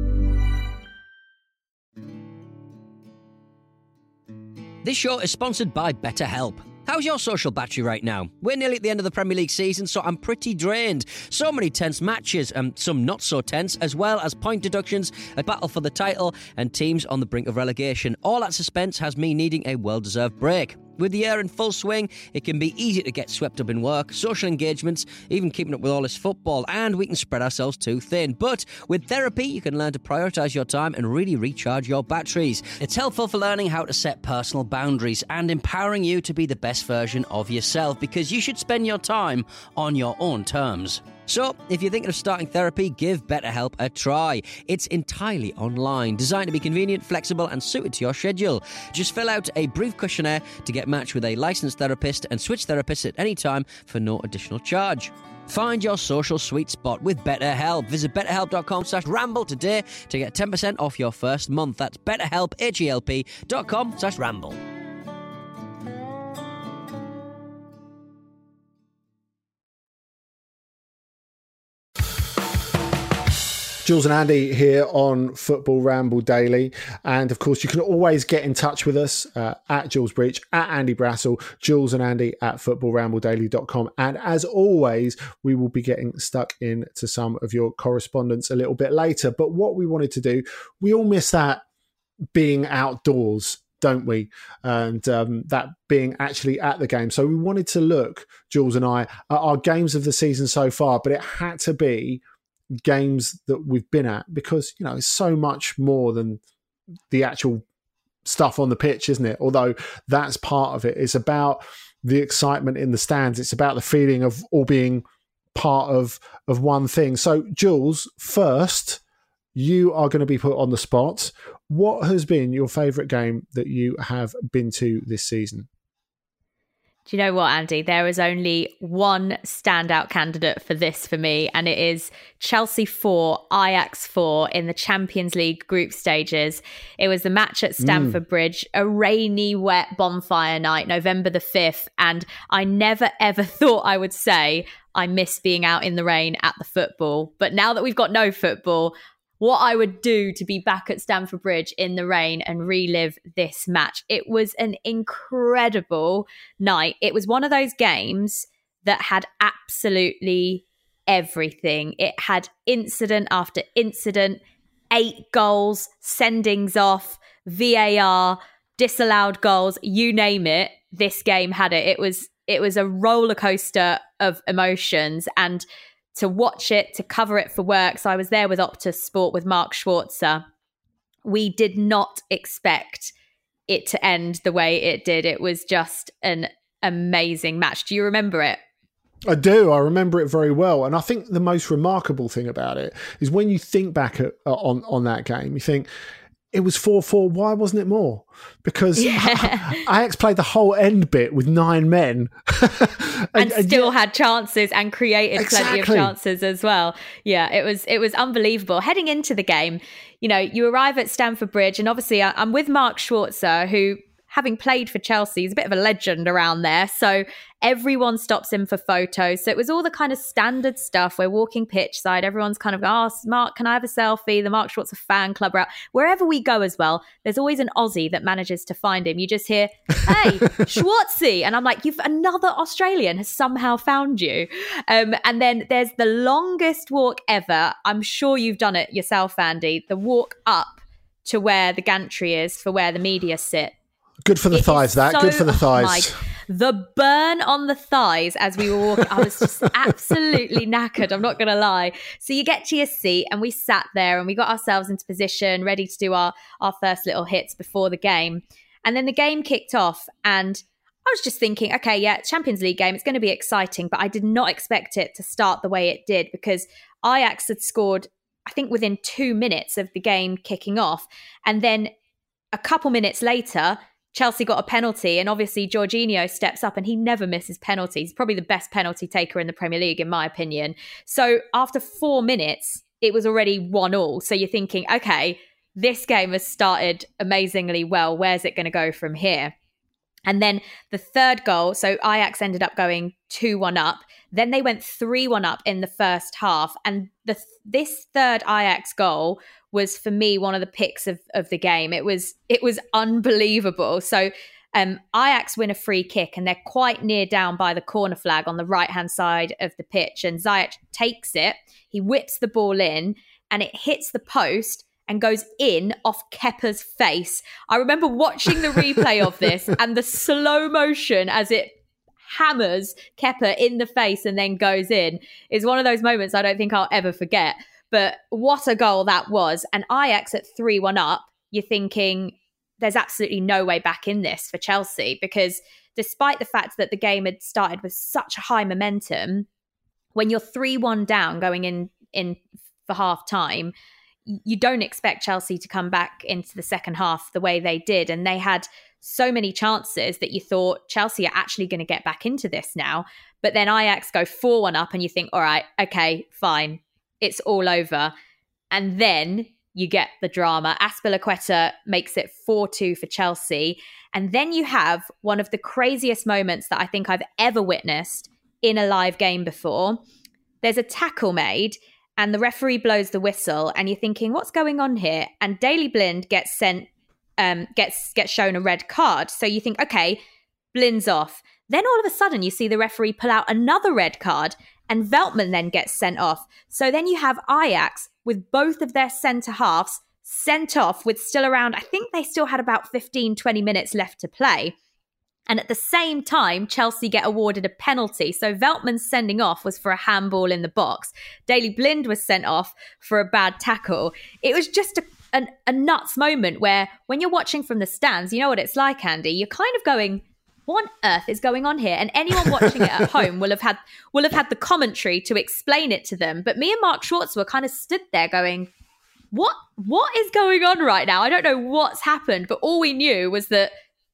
This show is sponsored by BetterHelp. How's your social battery right now? We're nearly at the end of the Premier League season, so I'm pretty drained. So many tense matches, and some not so tense, as well as point deductions, a battle for the title, and teams on the brink of relegation. All that suspense has me needing a well-deserved break. With the year in full swing, it can be easy to get swept up in work, social engagements, even keeping up with all this football, and we can spread ourselves too thin. But with therapy, you can learn to prioritise your time and really recharge your batteries. It's helpful for learning how to set personal boundaries and empowering you to be the best version of yourself, because you should spend your time on your own terms. So, if you're thinking of starting therapy, give BetterHelp a try. It's entirely online, designed to be convenient, flexible, and suited to your schedule. Just fill out a brief questionnaire to get matched with a licensed therapist and switch therapists at any time for no additional charge. Find your social sweet spot with BetterHelp. Visit betterhelp.com slash ramble today to get ten percent off your first month. That's betterhelp, H-E-L-P dot com slash ramble. Jules and Andy here on Football Ramble Daily. And of course, you can always get in touch with us uh, at Jules Breach, at Andy Brassel, Jules and Andy at football ramble daily dot com. And as always, we will be getting stuck into some of your correspondence a little bit later. But what we wanted to do, we all miss that being outdoors, don't we? And um, that being actually at the game. So we wanted to look, Jules and I, at our games of the season so far, but it had to be games that we've been at, because you know it's so much more than the actual stuff on the pitch, isn't it? Although that's part of it. It's about the excitement in the stands. It's about the feeling of all being part of of one thing. So Jules, first, you are going to be put on the spot. What has been your favourite game that you have been to this season? Do you know what, Andy? There is only one standout candidate for this for me, and it is Chelsea four, Ajax four in the Champions League group stages. It was the match at Stamford mm. Bridge, a rainy, wet bonfire night, November the fifth, and I never, ever thought I would say I miss being out in the rain at the football. But now that we've got no football, what I would do to be back at Stamford Bridge in the rain and relive this match. It was an incredible night. It was one of those games that had absolutely everything. It had incident after incident, eight goals, sendings off, V A R, disallowed goals, you name it. This game had it. It was, it was a roller coaster of emotions, and to watch it, to cover it for work. So I was there with Optus Sport with Mark Schwarzer. We did not expect it to end the way it did. It was just an amazing match. Do you remember it? I do. I remember it very well. And I think the most remarkable thing about it is when you think back at, uh, on, on that game, you think, it was four four. Why wasn't it more? Because yeah. Ajax played the whole end bit with nine men. and, and still and yeah. had chances and created exactly. plenty of chances as well. Yeah, it was it was unbelievable. Heading into the game, you know, you arrive at Stamford Bridge, and obviously I'm with Mark Schwarzer, who, having played for Chelsea, is a bit of a legend around there. So everyone stops him for photos. So it was all the kind of standard stuff. We're walking pitch side. Everyone's kind of, oh, Mark, can I have a selfie? The Mark Schwarzer fan club are out. Wherever we go as well, there's always an Aussie that manages to find him. You just hear, hey, Schwartzy. And I'm like, you've another Australian has somehow found you. Um, and then there's the longest walk ever. I'm sure you've done it yourself, Andy. The walk up to where the gantry is for where the media sit. Good for the it thighs, that. So, Good for the thighs. Oh the burn on the thighs as we were walking, I was just absolutely knackered, I'm not going to lie. So you get to your seat, and we sat there and we got ourselves into position, ready to do our, our first little hits before the game. And then the game kicked off, and I was just thinking, okay, yeah, Champions League game, it's going to be exciting, but I did not expect it to start the way it did, because Ajax had scored, I think, within two minutes of the game kicking off. And then a couple minutes later, Chelsea got a penalty, and obviously Jorginho steps up, and he never misses penalties. He's probably the best penalty taker in the Premier League, in my opinion. So after four minutes, it was already one all. So you're thinking, okay, this game has started amazingly well. Where's it going to go from here? And then the third goal, so Ajax ended up going two one up. Then they went three one up in the first half. And the this third Ajax goal was, for me, one of the picks of, of the game. It was it was unbelievable. So um, Ajax win a free kick, and they're quite near down by the corner flag on the right-hand side of the pitch. And Ziyech takes it. He whips the ball in, and it hits the post and goes in off Kepa's face. I remember watching the replay of this, and the slow motion as it hammers Kepa in the face and then goes in is one of those moments I don't think I'll ever forget. But what a goal that was. And Ajax at three one up, you're thinking there's absolutely no way back in this for Chelsea, because despite the fact that the game had started with such a high momentum, when you're three one down going in, in for half time, you don't expect Chelsea to come back into the second half the way they did. And they had so many chances that you thought Chelsea are actually going to get back into this now. But then Ajax go four one up and you think, all right, okay, fine. It's all over. And then you get the drama. Azpilicueta makes it four two for Chelsea. And then you have one of the craziest moments that I think I've ever witnessed in a live game before. There's a tackle made and the referee blows the whistle and you're thinking, what's going on here? And Daley Blind gets sent, um, gets gets shown a red card. So you think, okay, Blind's off. Then all of a sudden you see the referee pull out another red card and Veltman then gets sent off. So then you have Ajax with both of their centre halves sent off with still around, I think they still had about fifteen, twenty minutes left to play. And at the same time, Chelsea get awarded a penalty. So Veltman's sending off was for a handball in the box. Daley Blind was sent off for a bad tackle. It was just a, a, a nuts moment where when you're watching from the stands, you know what it's like, Andy, you're kind of going, what on earth is going on here? And anyone watching it at home will have had will have had the commentary to explain it to them. But me and Mark Schwartz were kind of stood there going, what what is going on right now? I don't know what's happened, but all we knew was that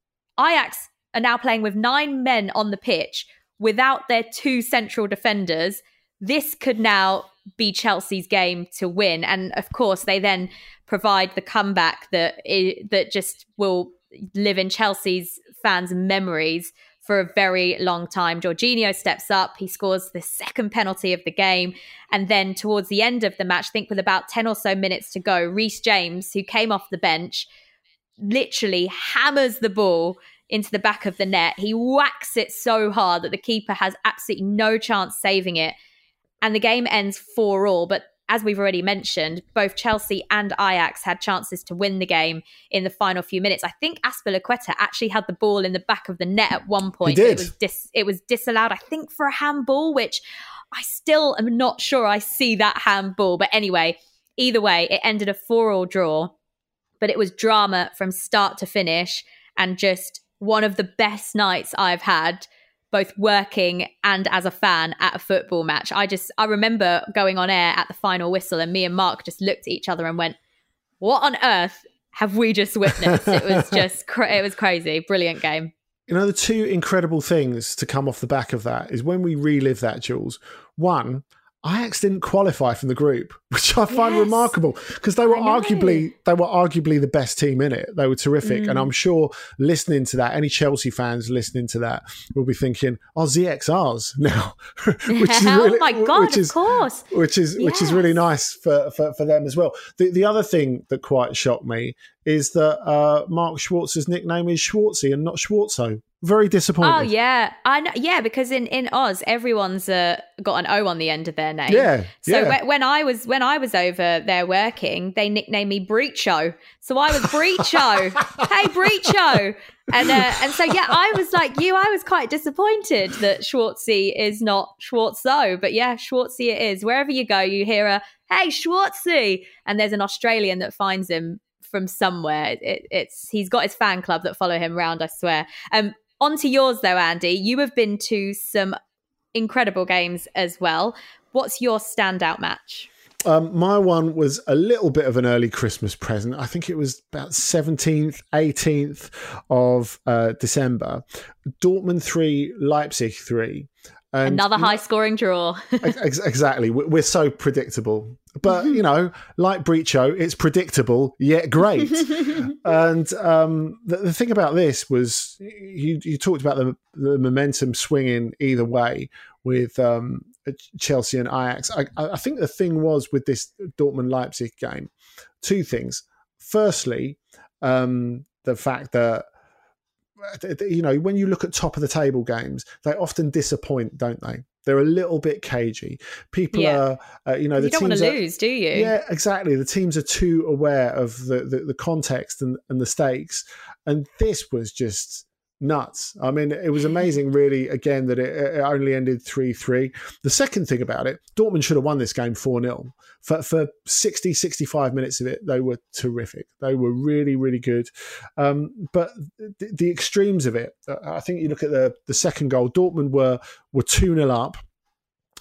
Ajax are now playing with nine men on the pitch without their two central defenders. This could now be Chelsea's game to win. And of course, they then provide the comeback that that just will live in Chelsea's fans' memories for a very long time. Jorginho steps up. He scores the second penalty of the game. And then towards the end of the match, I think with about ten or so minutes to go, Reece James, who came off the bench, literally hammers the ball into the back of the net. He whacks it so hard that the keeper has absolutely no chance saving it. And the game ends four all. But as we've already mentioned, both Chelsea and Ajax had chances to win the game in the final few minutes. I think Azpilicueta actually had the ball in the back of the net at one point. He did. It was, dis- it was disallowed, I think, for a handball, which I still am not sure I see that handball. But anyway, either way, it ended a four all draw. But it was drama from start to finish and just one of the best nights I've had, both working and as a fan at a football match. I just, I remember going on air at the final whistle and me and Mark just looked at each other and went, what on earth have we just witnessed? It was just, cra- it was crazy. Brilliant game. You know, the two incredible things to come off the back of that is when we relive that, Jules. One, Ajax didn't qualify from the group, which I find yes. remarkable because they were arguably they were arguably the best team in it. They were terrific, mm. and I'm sure listening to that, any Chelsea fans listening to that will be thinking, "Oh, Z X Rs now," which is really, oh my god, which is, of course, which is yes. which is really nice for, for, for them as well. The the other thing that quite shocked me is that uh, Mark Schwartz's nickname is Schwartzy and not Schwartzo. Very disappointed. Oh yeah, I know. Yeah, because in, in Oz, everyone's uh, got an O on the end of their name. Yeah. So yeah. When, when I was when I was over there working, they nicknamed me Breacho. So I was Breacho. Hey Breacho. And uh, and so yeah, I was like you. I was quite disappointed that Schwartzy is not Schwartzo, but yeah, Schwartzy it is. Wherever you go, you hear a "Hey Schwartzy," and there's an Australian that finds him from somewhere. It, it's he's got his fan club that follow him around. I swear. Um. On to yours, though, Andy. You have been to some incredible games as well. What's your standout match? Um, my one was a little bit of an early Christmas present. I think it was about seventeenth, eighteenth of uh, December. Dortmund three, Leipzig three. And Another high-scoring draw. ex- exactly. We're so predictable. But, you know, like Breacho, it's predictable, yet great. and um, the, the thing about this was you, you talked about the, the momentum swinging either way with um, Chelsea and Ajax. I, I think the thing was with this Dortmund-Leipzig game, two things. Firstly, um, the fact that you know, when you look at top of the table games, they often disappoint, don't they? They're a little bit cagey. People yeah. are, uh, you know, the you don't teams want to are, lose, do you? Yeah, exactly. The teams are too aware of the, the, the context and, and the stakes. And this was just nuts. I mean, it was amazing, really, again, that it, it only ended three three. The second thing about it, Dortmund should have won this game four nil. For, for sixty, sixty-five minutes of it, they were terrific. They were really, really good. Um, but the, the extremes of it, I think you look at the, the second goal, Dortmund were were two nil up.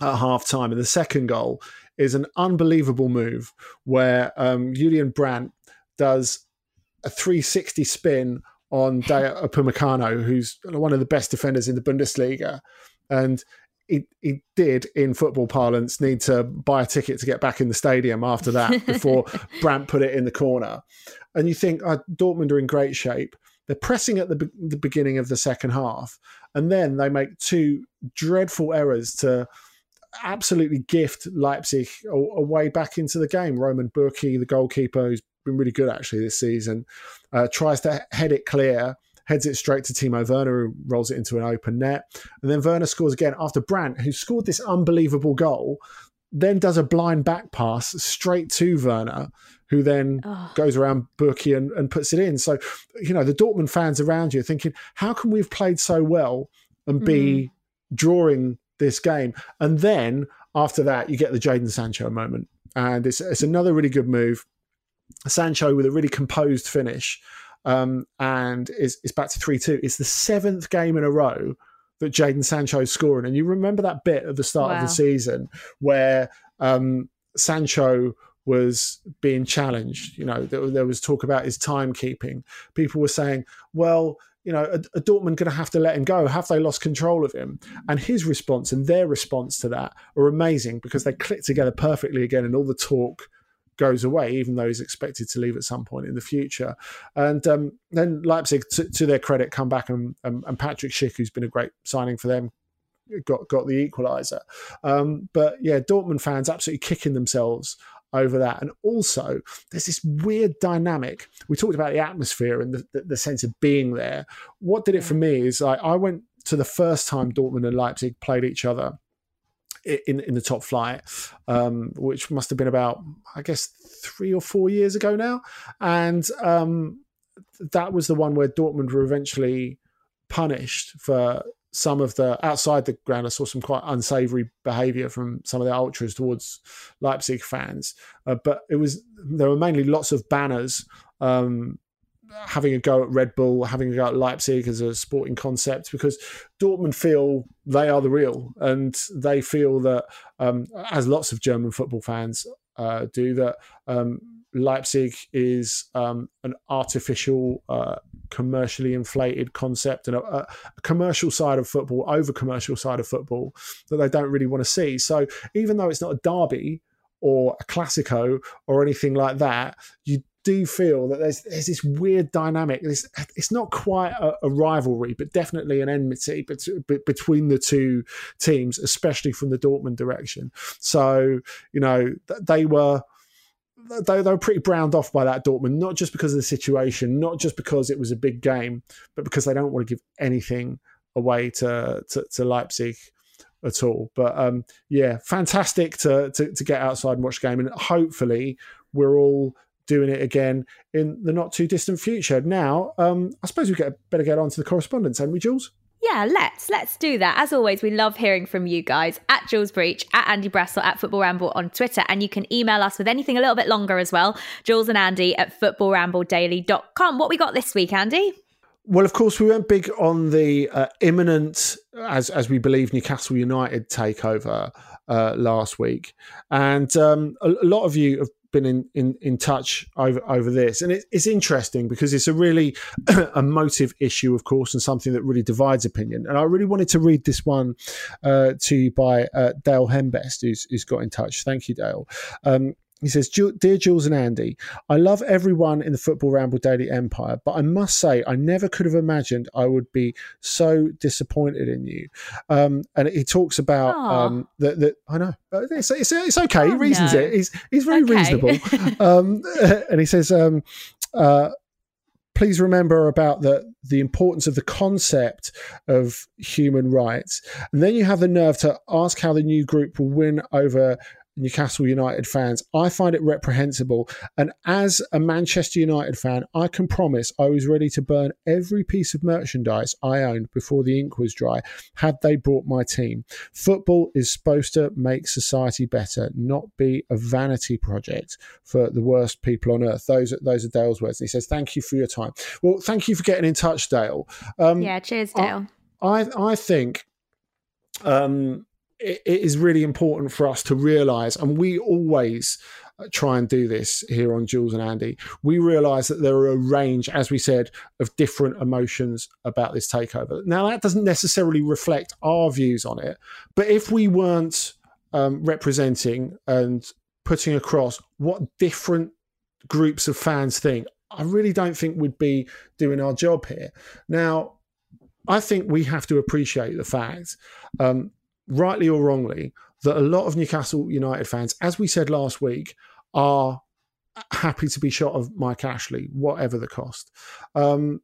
at half time. And the second goal is an unbelievable move where um, Julian Brandt does a three sixty spin on Dayot Upamecano, who's one of the best defenders in the Bundesliga. And he, he did, in football parlance, need to buy a ticket to get back in the stadium after that before Brandt put it in the corner. And you think, oh, Dortmund are in great shape. They're pressing at the, be- the beginning of the second half. And then they make two dreadful errors to absolutely gift Leipzig a, a way back into the game. Roman Burki, the goalkeeper, who's been really good actually this season, uh, tries to head it clear, heads it straight to Timo Werner, who rolls it into an open net. And then Werner scores again after Brandt, who scored this unbelievable goal, then does a blind back pass straight to Werner, who then oh. goes around Burki and, and puts it in. So, you know, the Dortmund fans around you are thinking, how can we have played so well and be mm. drawing this game? And then after that, you get the Jadon Sancho moment. And it's, it's another really good move. Sancho with a really composed finish, um, and is, is back to three two. It's the seventh game in a row that Jadon Sancho's scoring. And you remember that bit at the start wow. of the season where um, Sancho was being challenged. You know, there, there was talk about his timekeeping. People were saying, well, you know, are, are Dortmund going to have to let him go? Have they lost control of him? And his response and their response to that are amazing, because they click together perfectly again, and all the talk goes away, even though he's expected to leave at some point in the future. And um, then Leipzig, to, to their credit, come back and, and, and Patrick Schick, who's been a great signing for them, got got the equaliser. Um, but yeah, Dortmund fans absolutely kicking themselves over that. And also, there's this weird dynamic. We talked about the atmosphere and the, the, the sense of being there. What did it for me is like, I went to the first time Dortmund and Leipzig played each other in in the top flight, um, which must have been about, I guess, three or four years ago now. And um, that was the one where Dortmund were eventually punished for some of the, outside the ground, I saw some quite unsavoury behaviour from some of the ultras towards Leipzig fans. Uh, but it was, there were mainly lots of banners um, having a go at Red Bull, having a go at Leipzig as a sporting concept, because Dortmund feel they are the real, and they feel that, um, as lots of German football fans uh, do, that um, Leipzig is um, an artificial, uh, commercially inflated concept, and a, a commercial side of football, over commercial side of football, that they don't really want to see. So even though it's not a derby or a Classico or anything like that, you do feel that there's there's this weird dynamic. It's, it's not quite a, a rivalry, but definitely an enmity bet, bet, between the two teams, especially from the Dortmund direction. So, you know, they were they, they were pretty browned off by that Dortmund, not just because of the situation, not just because it was a big game, but because they don't want to give anything away to to, to Leipzig at all. But um, yeah, fantastic to, to to get outside and watch the game, and hopefully we're all doing it again in the not too distant future. Now, um, I suppose we get better get on to the correspondence, haven't we, Jules? Yeah, let's. Let's do that. As always, we love hearing from you guys. At Jules Breach, at Andy Brassel, at Football Ramble on Twitter. And you can email us with anything a little bit longer as well. Jules and Andy at football ramble daily dot com. What we got this week, Andy? Well, of course, we went big on the uh, imminent, as as we believe, Newcastle United takeover uh, last week. And um, a, a lot of you have been in, in, in touch over, over this. And it, it's interesting because it's a really emotive issue, of course, and something that really divides opinion. And I really wanted to read this one uh, to you by uh, Dale Hembest, who's, who's got in touch. Thank you, Dale. Um, He says, Dear Jules and Andy, I love everyone in the Football Ramble Daily Empire, but I must say I never could have imagined I would be so disappointed in you. Um, and he talks about um, that. that I know, it's, it's, it's okay. He oh, reasons no. it. He's he's very okay. reasonable. um, and he says, um, uh, please remember about the, the importance of the concept of human rights. And then you have the nerve to ask how the new group will win over Newcastle United fans. I find it reprehensible, and as a Manchester United fan, I can promise I was ready to burn every piece of merchandise I owned before the ink was dry had they brought my team. Football is supposed to make society better, not be a vanity project for the worst people on earth. Those, those are Dale's words. And he says, thank you for your time. Well, thank you for getting in touch, Dale. Um, yeah, cheers, Dale. I, I, I think um, it, it is really important for us to realise, and we always try and do this here on Jules and Andy, we realise that there are a range, as we said, of different emotions about this takeover. Now, that doesn't necessarily reflect our views on it, but if we weren't um, representing and putting across what different groups of fans think, I really don't think we'd be doing our job here. Now, I think we have to appreciate the fact, um, rightly or wrongly, that a lot of Newcastle United fans, as we said last week, are happy to be shot of Mike Ashley, whatever the cost. Um,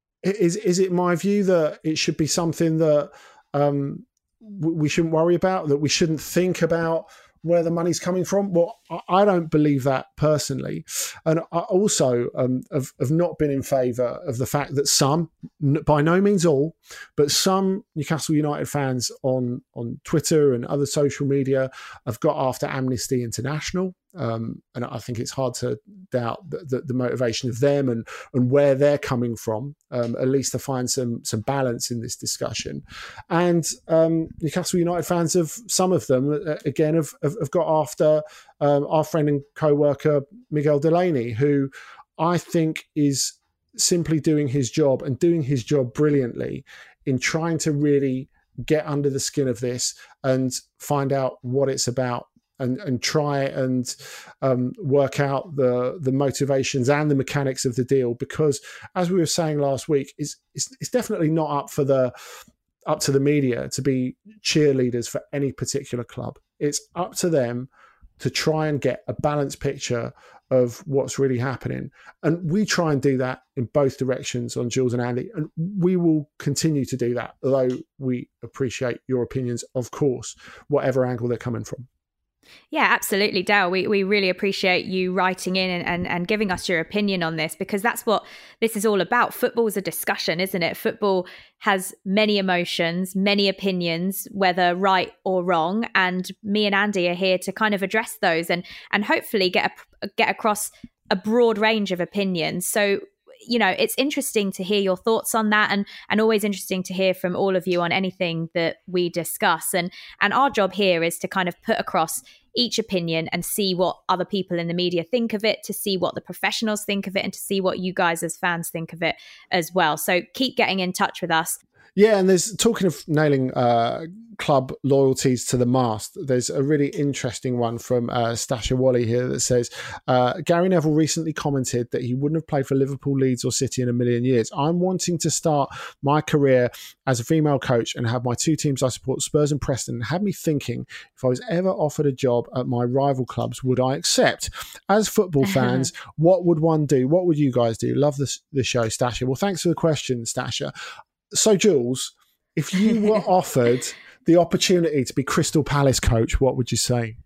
is is it my view that it should be something that um, we shouldn't worry about, that we shouldn't think about where the money's coming from? Well, I don't believe that personally. And I also um, have, have not been in favour of the fact that some, by no means all, but some Newcastle United fans on, on Twitter and other social media have got after Amnesty International. Um, and I think it's hard to doubt the, the, the motivation of them and, and where they're coming from, um, at least to find some some balance in this discussion. And um, Newcastle United fans, have some of them, uh, again, have, have, have got after um, our friend and co-worker Miguel Delaney, who I think is simply doing his job and doing his job brilliantly in trying to really get under the skin of this and find out what it's about. And, and try and um, work out the the motivations and the mechanics of the deal, because, as we were saying last week, it's, it's it's definitely not up for the up to the media to be cheerleaders for any particular club. It's up to them to try and get a balanced picture of what's really happening, and we try and do that in both directions on Jules and Andy, and we will continue to do that. Although we appreciate your opinions, of course, whatever angle they're coming from. Yeah, absolutely, Dale. We we really appreciate you writing in and, and, and giving us your opinion on this, because that's what this is all about. Football is a discussion, isn't it? Football has many emotions, many opinions, whether right or wrong. And me and Andy are here to kind of address those and and hopefully get a, get across a broad range of opinions. So, you know, it's interesting to hear your thoughts on that, and and always interesting to hear from all of you on anything that we discuss. And and our job here is to kind of put across each opinion and see what other people in the media think of it, to see what the professionals think of it, and to see what you guys as fans think of it as well. So keep getting in touch with us. Yeah, and there's, talking of nailing uh, club loyalties to the mast, there's a really interesting one from uh, Stasha Wally here that says, uh, Gary Neville recently commented that he wouldn't have played for Liverpool, Leeds or City in a million years. I'm wanting to start my career as a female coach and have my two teams I support, Spurs and Preston, had me thinking, if I was ever offered a job at my rival clubs, would I accept? As football fans, what would one do? What would you guys do? Love this, the show, Stasha. Well, thanks for the question, Stasha. So, Jules, if you were offered the opportunity to be Crystal Palace coach, what would you say?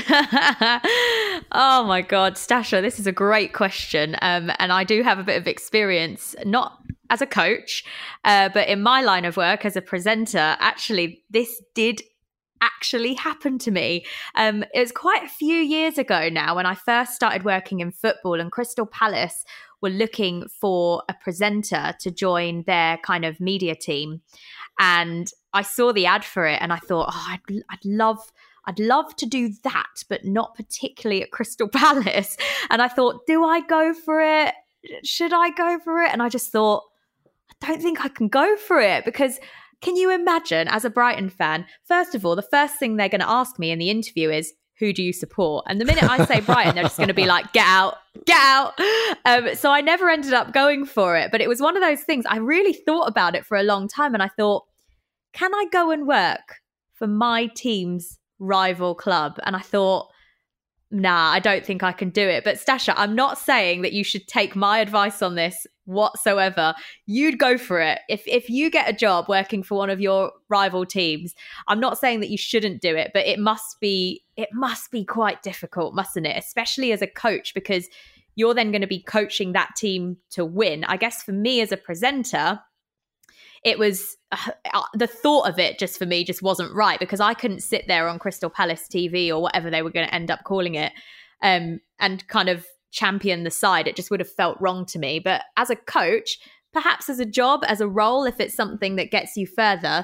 Oh my God, Stasha, this is a great question. Um, and I do have a bit of experience, not as a coach, uh, but in my line of work as a presenter. Actually, this did actually happen to me. Um, it was quite a few years ago now when I first started working in football, and Crystal Palace were looking for a presenter to join their kind of media team. And I saw the ad for it and I thought, oh, I'd, I'd love I'd love to do that, but not particularly at Crystal Palace. And I thought, do I go for it? Should I go for it? And I just thought, I don't think I can go for it, because can you imagine, as a Brighton fan, first of all, the first thing they're going to ask me in the interview is, who do you support? And the minute I say Brighton, they're just going to be like, get out, get out. Um, so I never ended up going for it. But it was one of those things, I really thought about it for a long time. And I thought, can I go and work for my team's rival club? And I thought, nah, I don't think I can do it. But Stasha, I'm not saying that you should take my advice on this whatsoever. You'd go for it. If if you get a job working for one of your rival teams, I'm not saying that you shouldn't do it, but it must be it must be quite difficult, mustn't it? Especially as a coach, because you're then going to be coaching that team to win. I guess for me as a presenter, it was uh, the thought of it just for me just wasn't right, because I couldn't sit there on Crystal Palace T V or whatever they were going to end up calling it um, and kind of champion the side. It just would have felt wrong to me. But as a coach, perhaps as a job, as a role, if it's something that gets you further,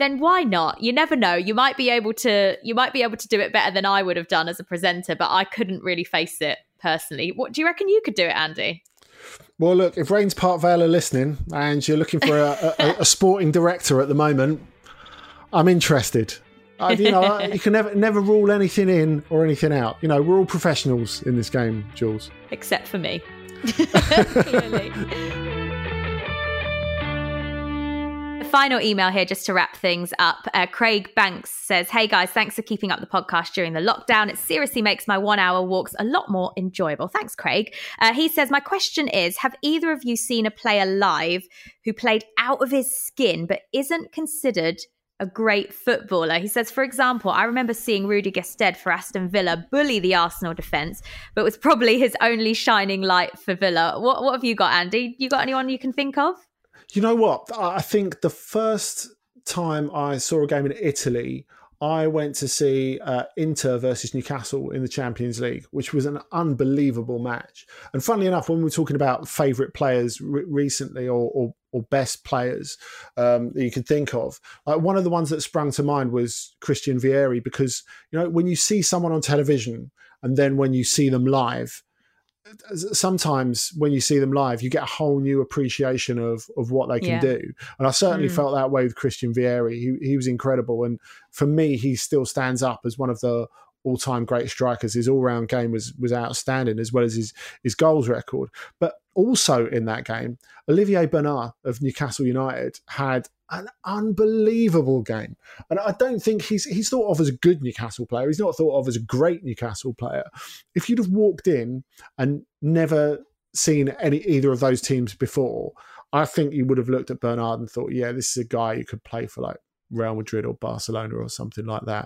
then why not? You never know. You might be able to you might be able to do it better than I would have done as a presenter, but I couldn't really face it personally. What do you reckon you could do it, Andy? Well, look, if Rains Park Vale are listening and you're looking for a, a, a sporting director at the moment, I'm interested. I, you know, you can never never rule anything in or anything out. You know, we're all professionals in this game, Jules. Except for me. Clearly. Final email here just to wrap things up. Uh, Craig Banks says, hey guys, thanks for keeping up the podcast during the lockdown. It seriously makes my one hour walks a lot more enjoyable. Thanks, Craig. Uh, he says, my question is, have either of you seen a player live who played out of his skin but isn't considered a great footballer? He says, for example, I remember seeing Rudy Gestede for Aston Villa bully the Arsenal defence, but was probably his only shining light for Villa. What, what have you got, Andy? You got anyone you can think of? You know what? I think the first time I saw a game in Italy, I went to see uh, Inter versus Newcastle in the Champions League, which was an unbelievable match. And funnily enough, when we were talking about favourite players re- recently or, or, or best players um, that you could think of, uh, one of the ones that sprung to mind was Christian Vieri, because, you know, when you see someone on television and then when you see them live, sometimes when you see them live, you get a whole new appreciation of of what they can Yeah. do. And I certainly Mm. felt that way with Christian Vieri. He, he was incredible. And for me, he still stands up as one of the all-time great strikers. His all-round game was was outstanding, as well as his, his goals record. But also in that game, Olivier Bernard of Newcastle United had an unbelievable game. And I don't think he's he's thought of as a good Newcastle player. He's not thought of as a great Newcastle player. If you'd have walked in and never seen any either of those teams before, I think you would have looked at Bernard and thought, yeah, this is a guy who could play for like Real Madrid or Barcelona or something like that.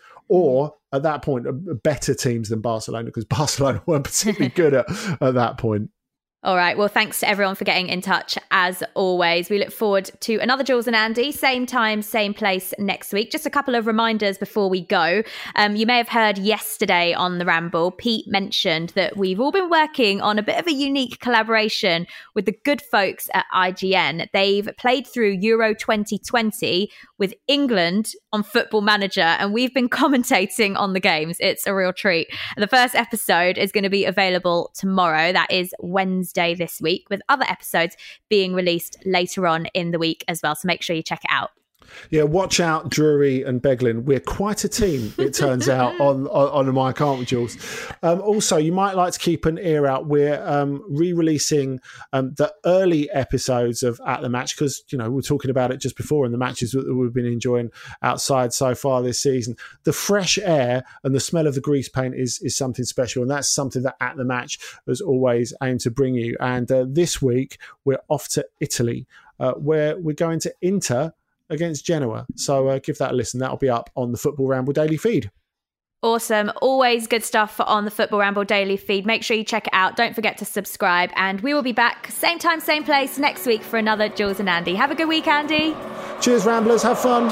Or at that point, better teams than Barcelona, because Barcelona weren't particularly good at, at that point. All right. Well, thanks to everyone for getting in touch as always. We look forward to another Jules and Andy, same time, same place next week. Just a couple of reminders before we go. Um, you may have heard yesterday on The Ramble, Pete mentioned that we've all been working on a bit of a unique collaboration with the good folks at I G N. They've played through Euro twenty twenty with England on Football Manager, and we've been commentating on the games. It's a real treat. The first episode is going to be available tomorrow. That is Wednesday this week, with other episodes being released later on in the week as well. So make sure you check it out. Yeah, watch out, Drury and Beglin. We're quite a team, it turns out, on, on, on the mic, aren't we, Jules? Um, also, you might like to keep an ear out. We're um, re-releasing um, the early episodes of At the Match, because, you know, we were talking about it just before in the matches that we've been enjoying outside so far this season. The fresh air and the smell of the grease paint is, is something special, and that's something that At the Match has always aimed to bring you. And uh, this week, we're off to Italy, uh, where we're going to Inter against Genoa. So uh, give that a listen. That'll be up on the Football Ramble Daily feed. Awesome. Always good stuff on the Football Ramble Daily feed. Make sure you check it out. Don't forget to subscribe. And we will be back same time, same place next week for another Jules and Andy. Have a good week, Andy. Cheers, Ramblers. Have fun.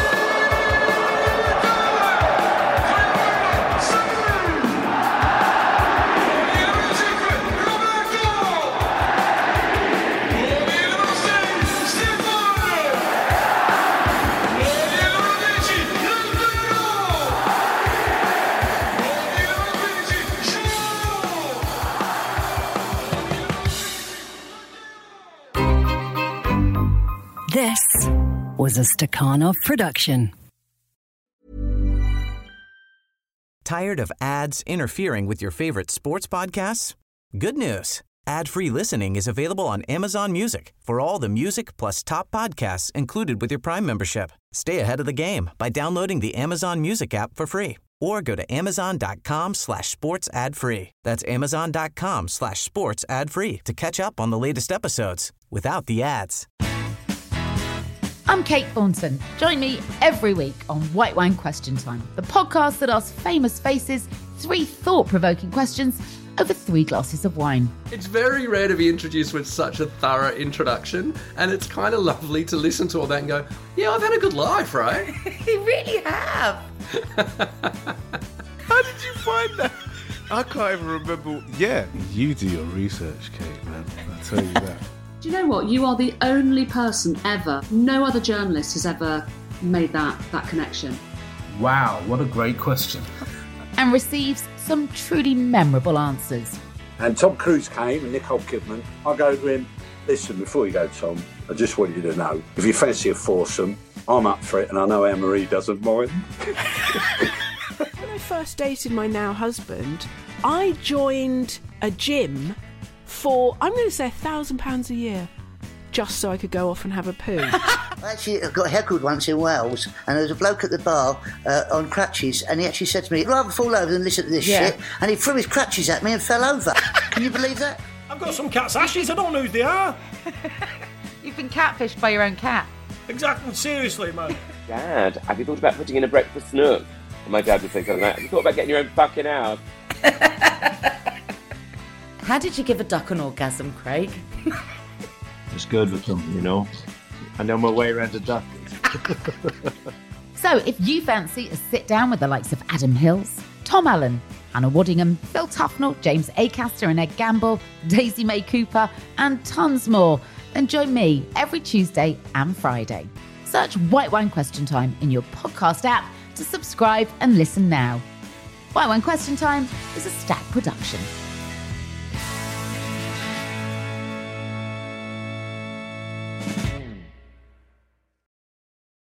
This was a Stakhanov production. Tired of ads interfering with your favorite sports podcasts? Good news. Ad-free listening is available on Amazon Music for all the music plus top podcasts included with your Prime membership. Stay ahead of the game by downloading the Amazon Music app for free or go to amazon.com slash sports ad free. That's amazon.com slash sports ad free to catch up on the latest episodes without the ads. I'm Kate Thornton. Join me every week on White Wine Question Time, the podcast that asks famous faces three thought-provoking questions over three glasses of wine. It's very rare to be introduced with such a thorough introduction, and it's kind of lovely to listen to all that and go, yeah, I've had a good life, right? You really have. How did you find that? I can't even remember. Yeah, you do your research, Kate, man. I tell you that. Do you know what? You are the only person ever, no other journalist has ever made that that connection. Wow, what a great question. And receives some truly memorable answers. And Tom Cruise came and Nicole Kidman. I go to him, listen, before you go, Tom, I just want you to know, if you fancy a foursome, I'm up for it, and I know Anne-Marie doesn't mind. When I first dated my now husband, I joined a gym for, I'm going to say, a thousand pounds a year, just so I could go off and have a poo. I actually got heckled once in Wales, and there was a bloke at the bar uh, on crutches, and he actually said to me, I'd rather fall over than listen to this Yeah. shit, and he threw his crutches at me and fell over. Can you believe that? I've got some cat's ashes, I don't know who they are. You've been catfished by your own cat. Exactly, seriously, mate. Dad, have you thought about putting in a breakfast nook? And my dad would say something like that. Have you thought about getting your own fucking house? How did you give a duck an orgasm, Craig? It's good with them, you know. I know my way around a duck. So if you fancy a sit down with the likes of Adam Hills, Tom Allen, Hannah Waddingham, Phil Tufnell, James Acaster and Ed Gamble, Daisy May Cooper, and tons more, then join me every Tuesday and Friday. Search White Wine Question Time in your podcast app to subscribe and listen now. White Wine Question Time is a Stack production.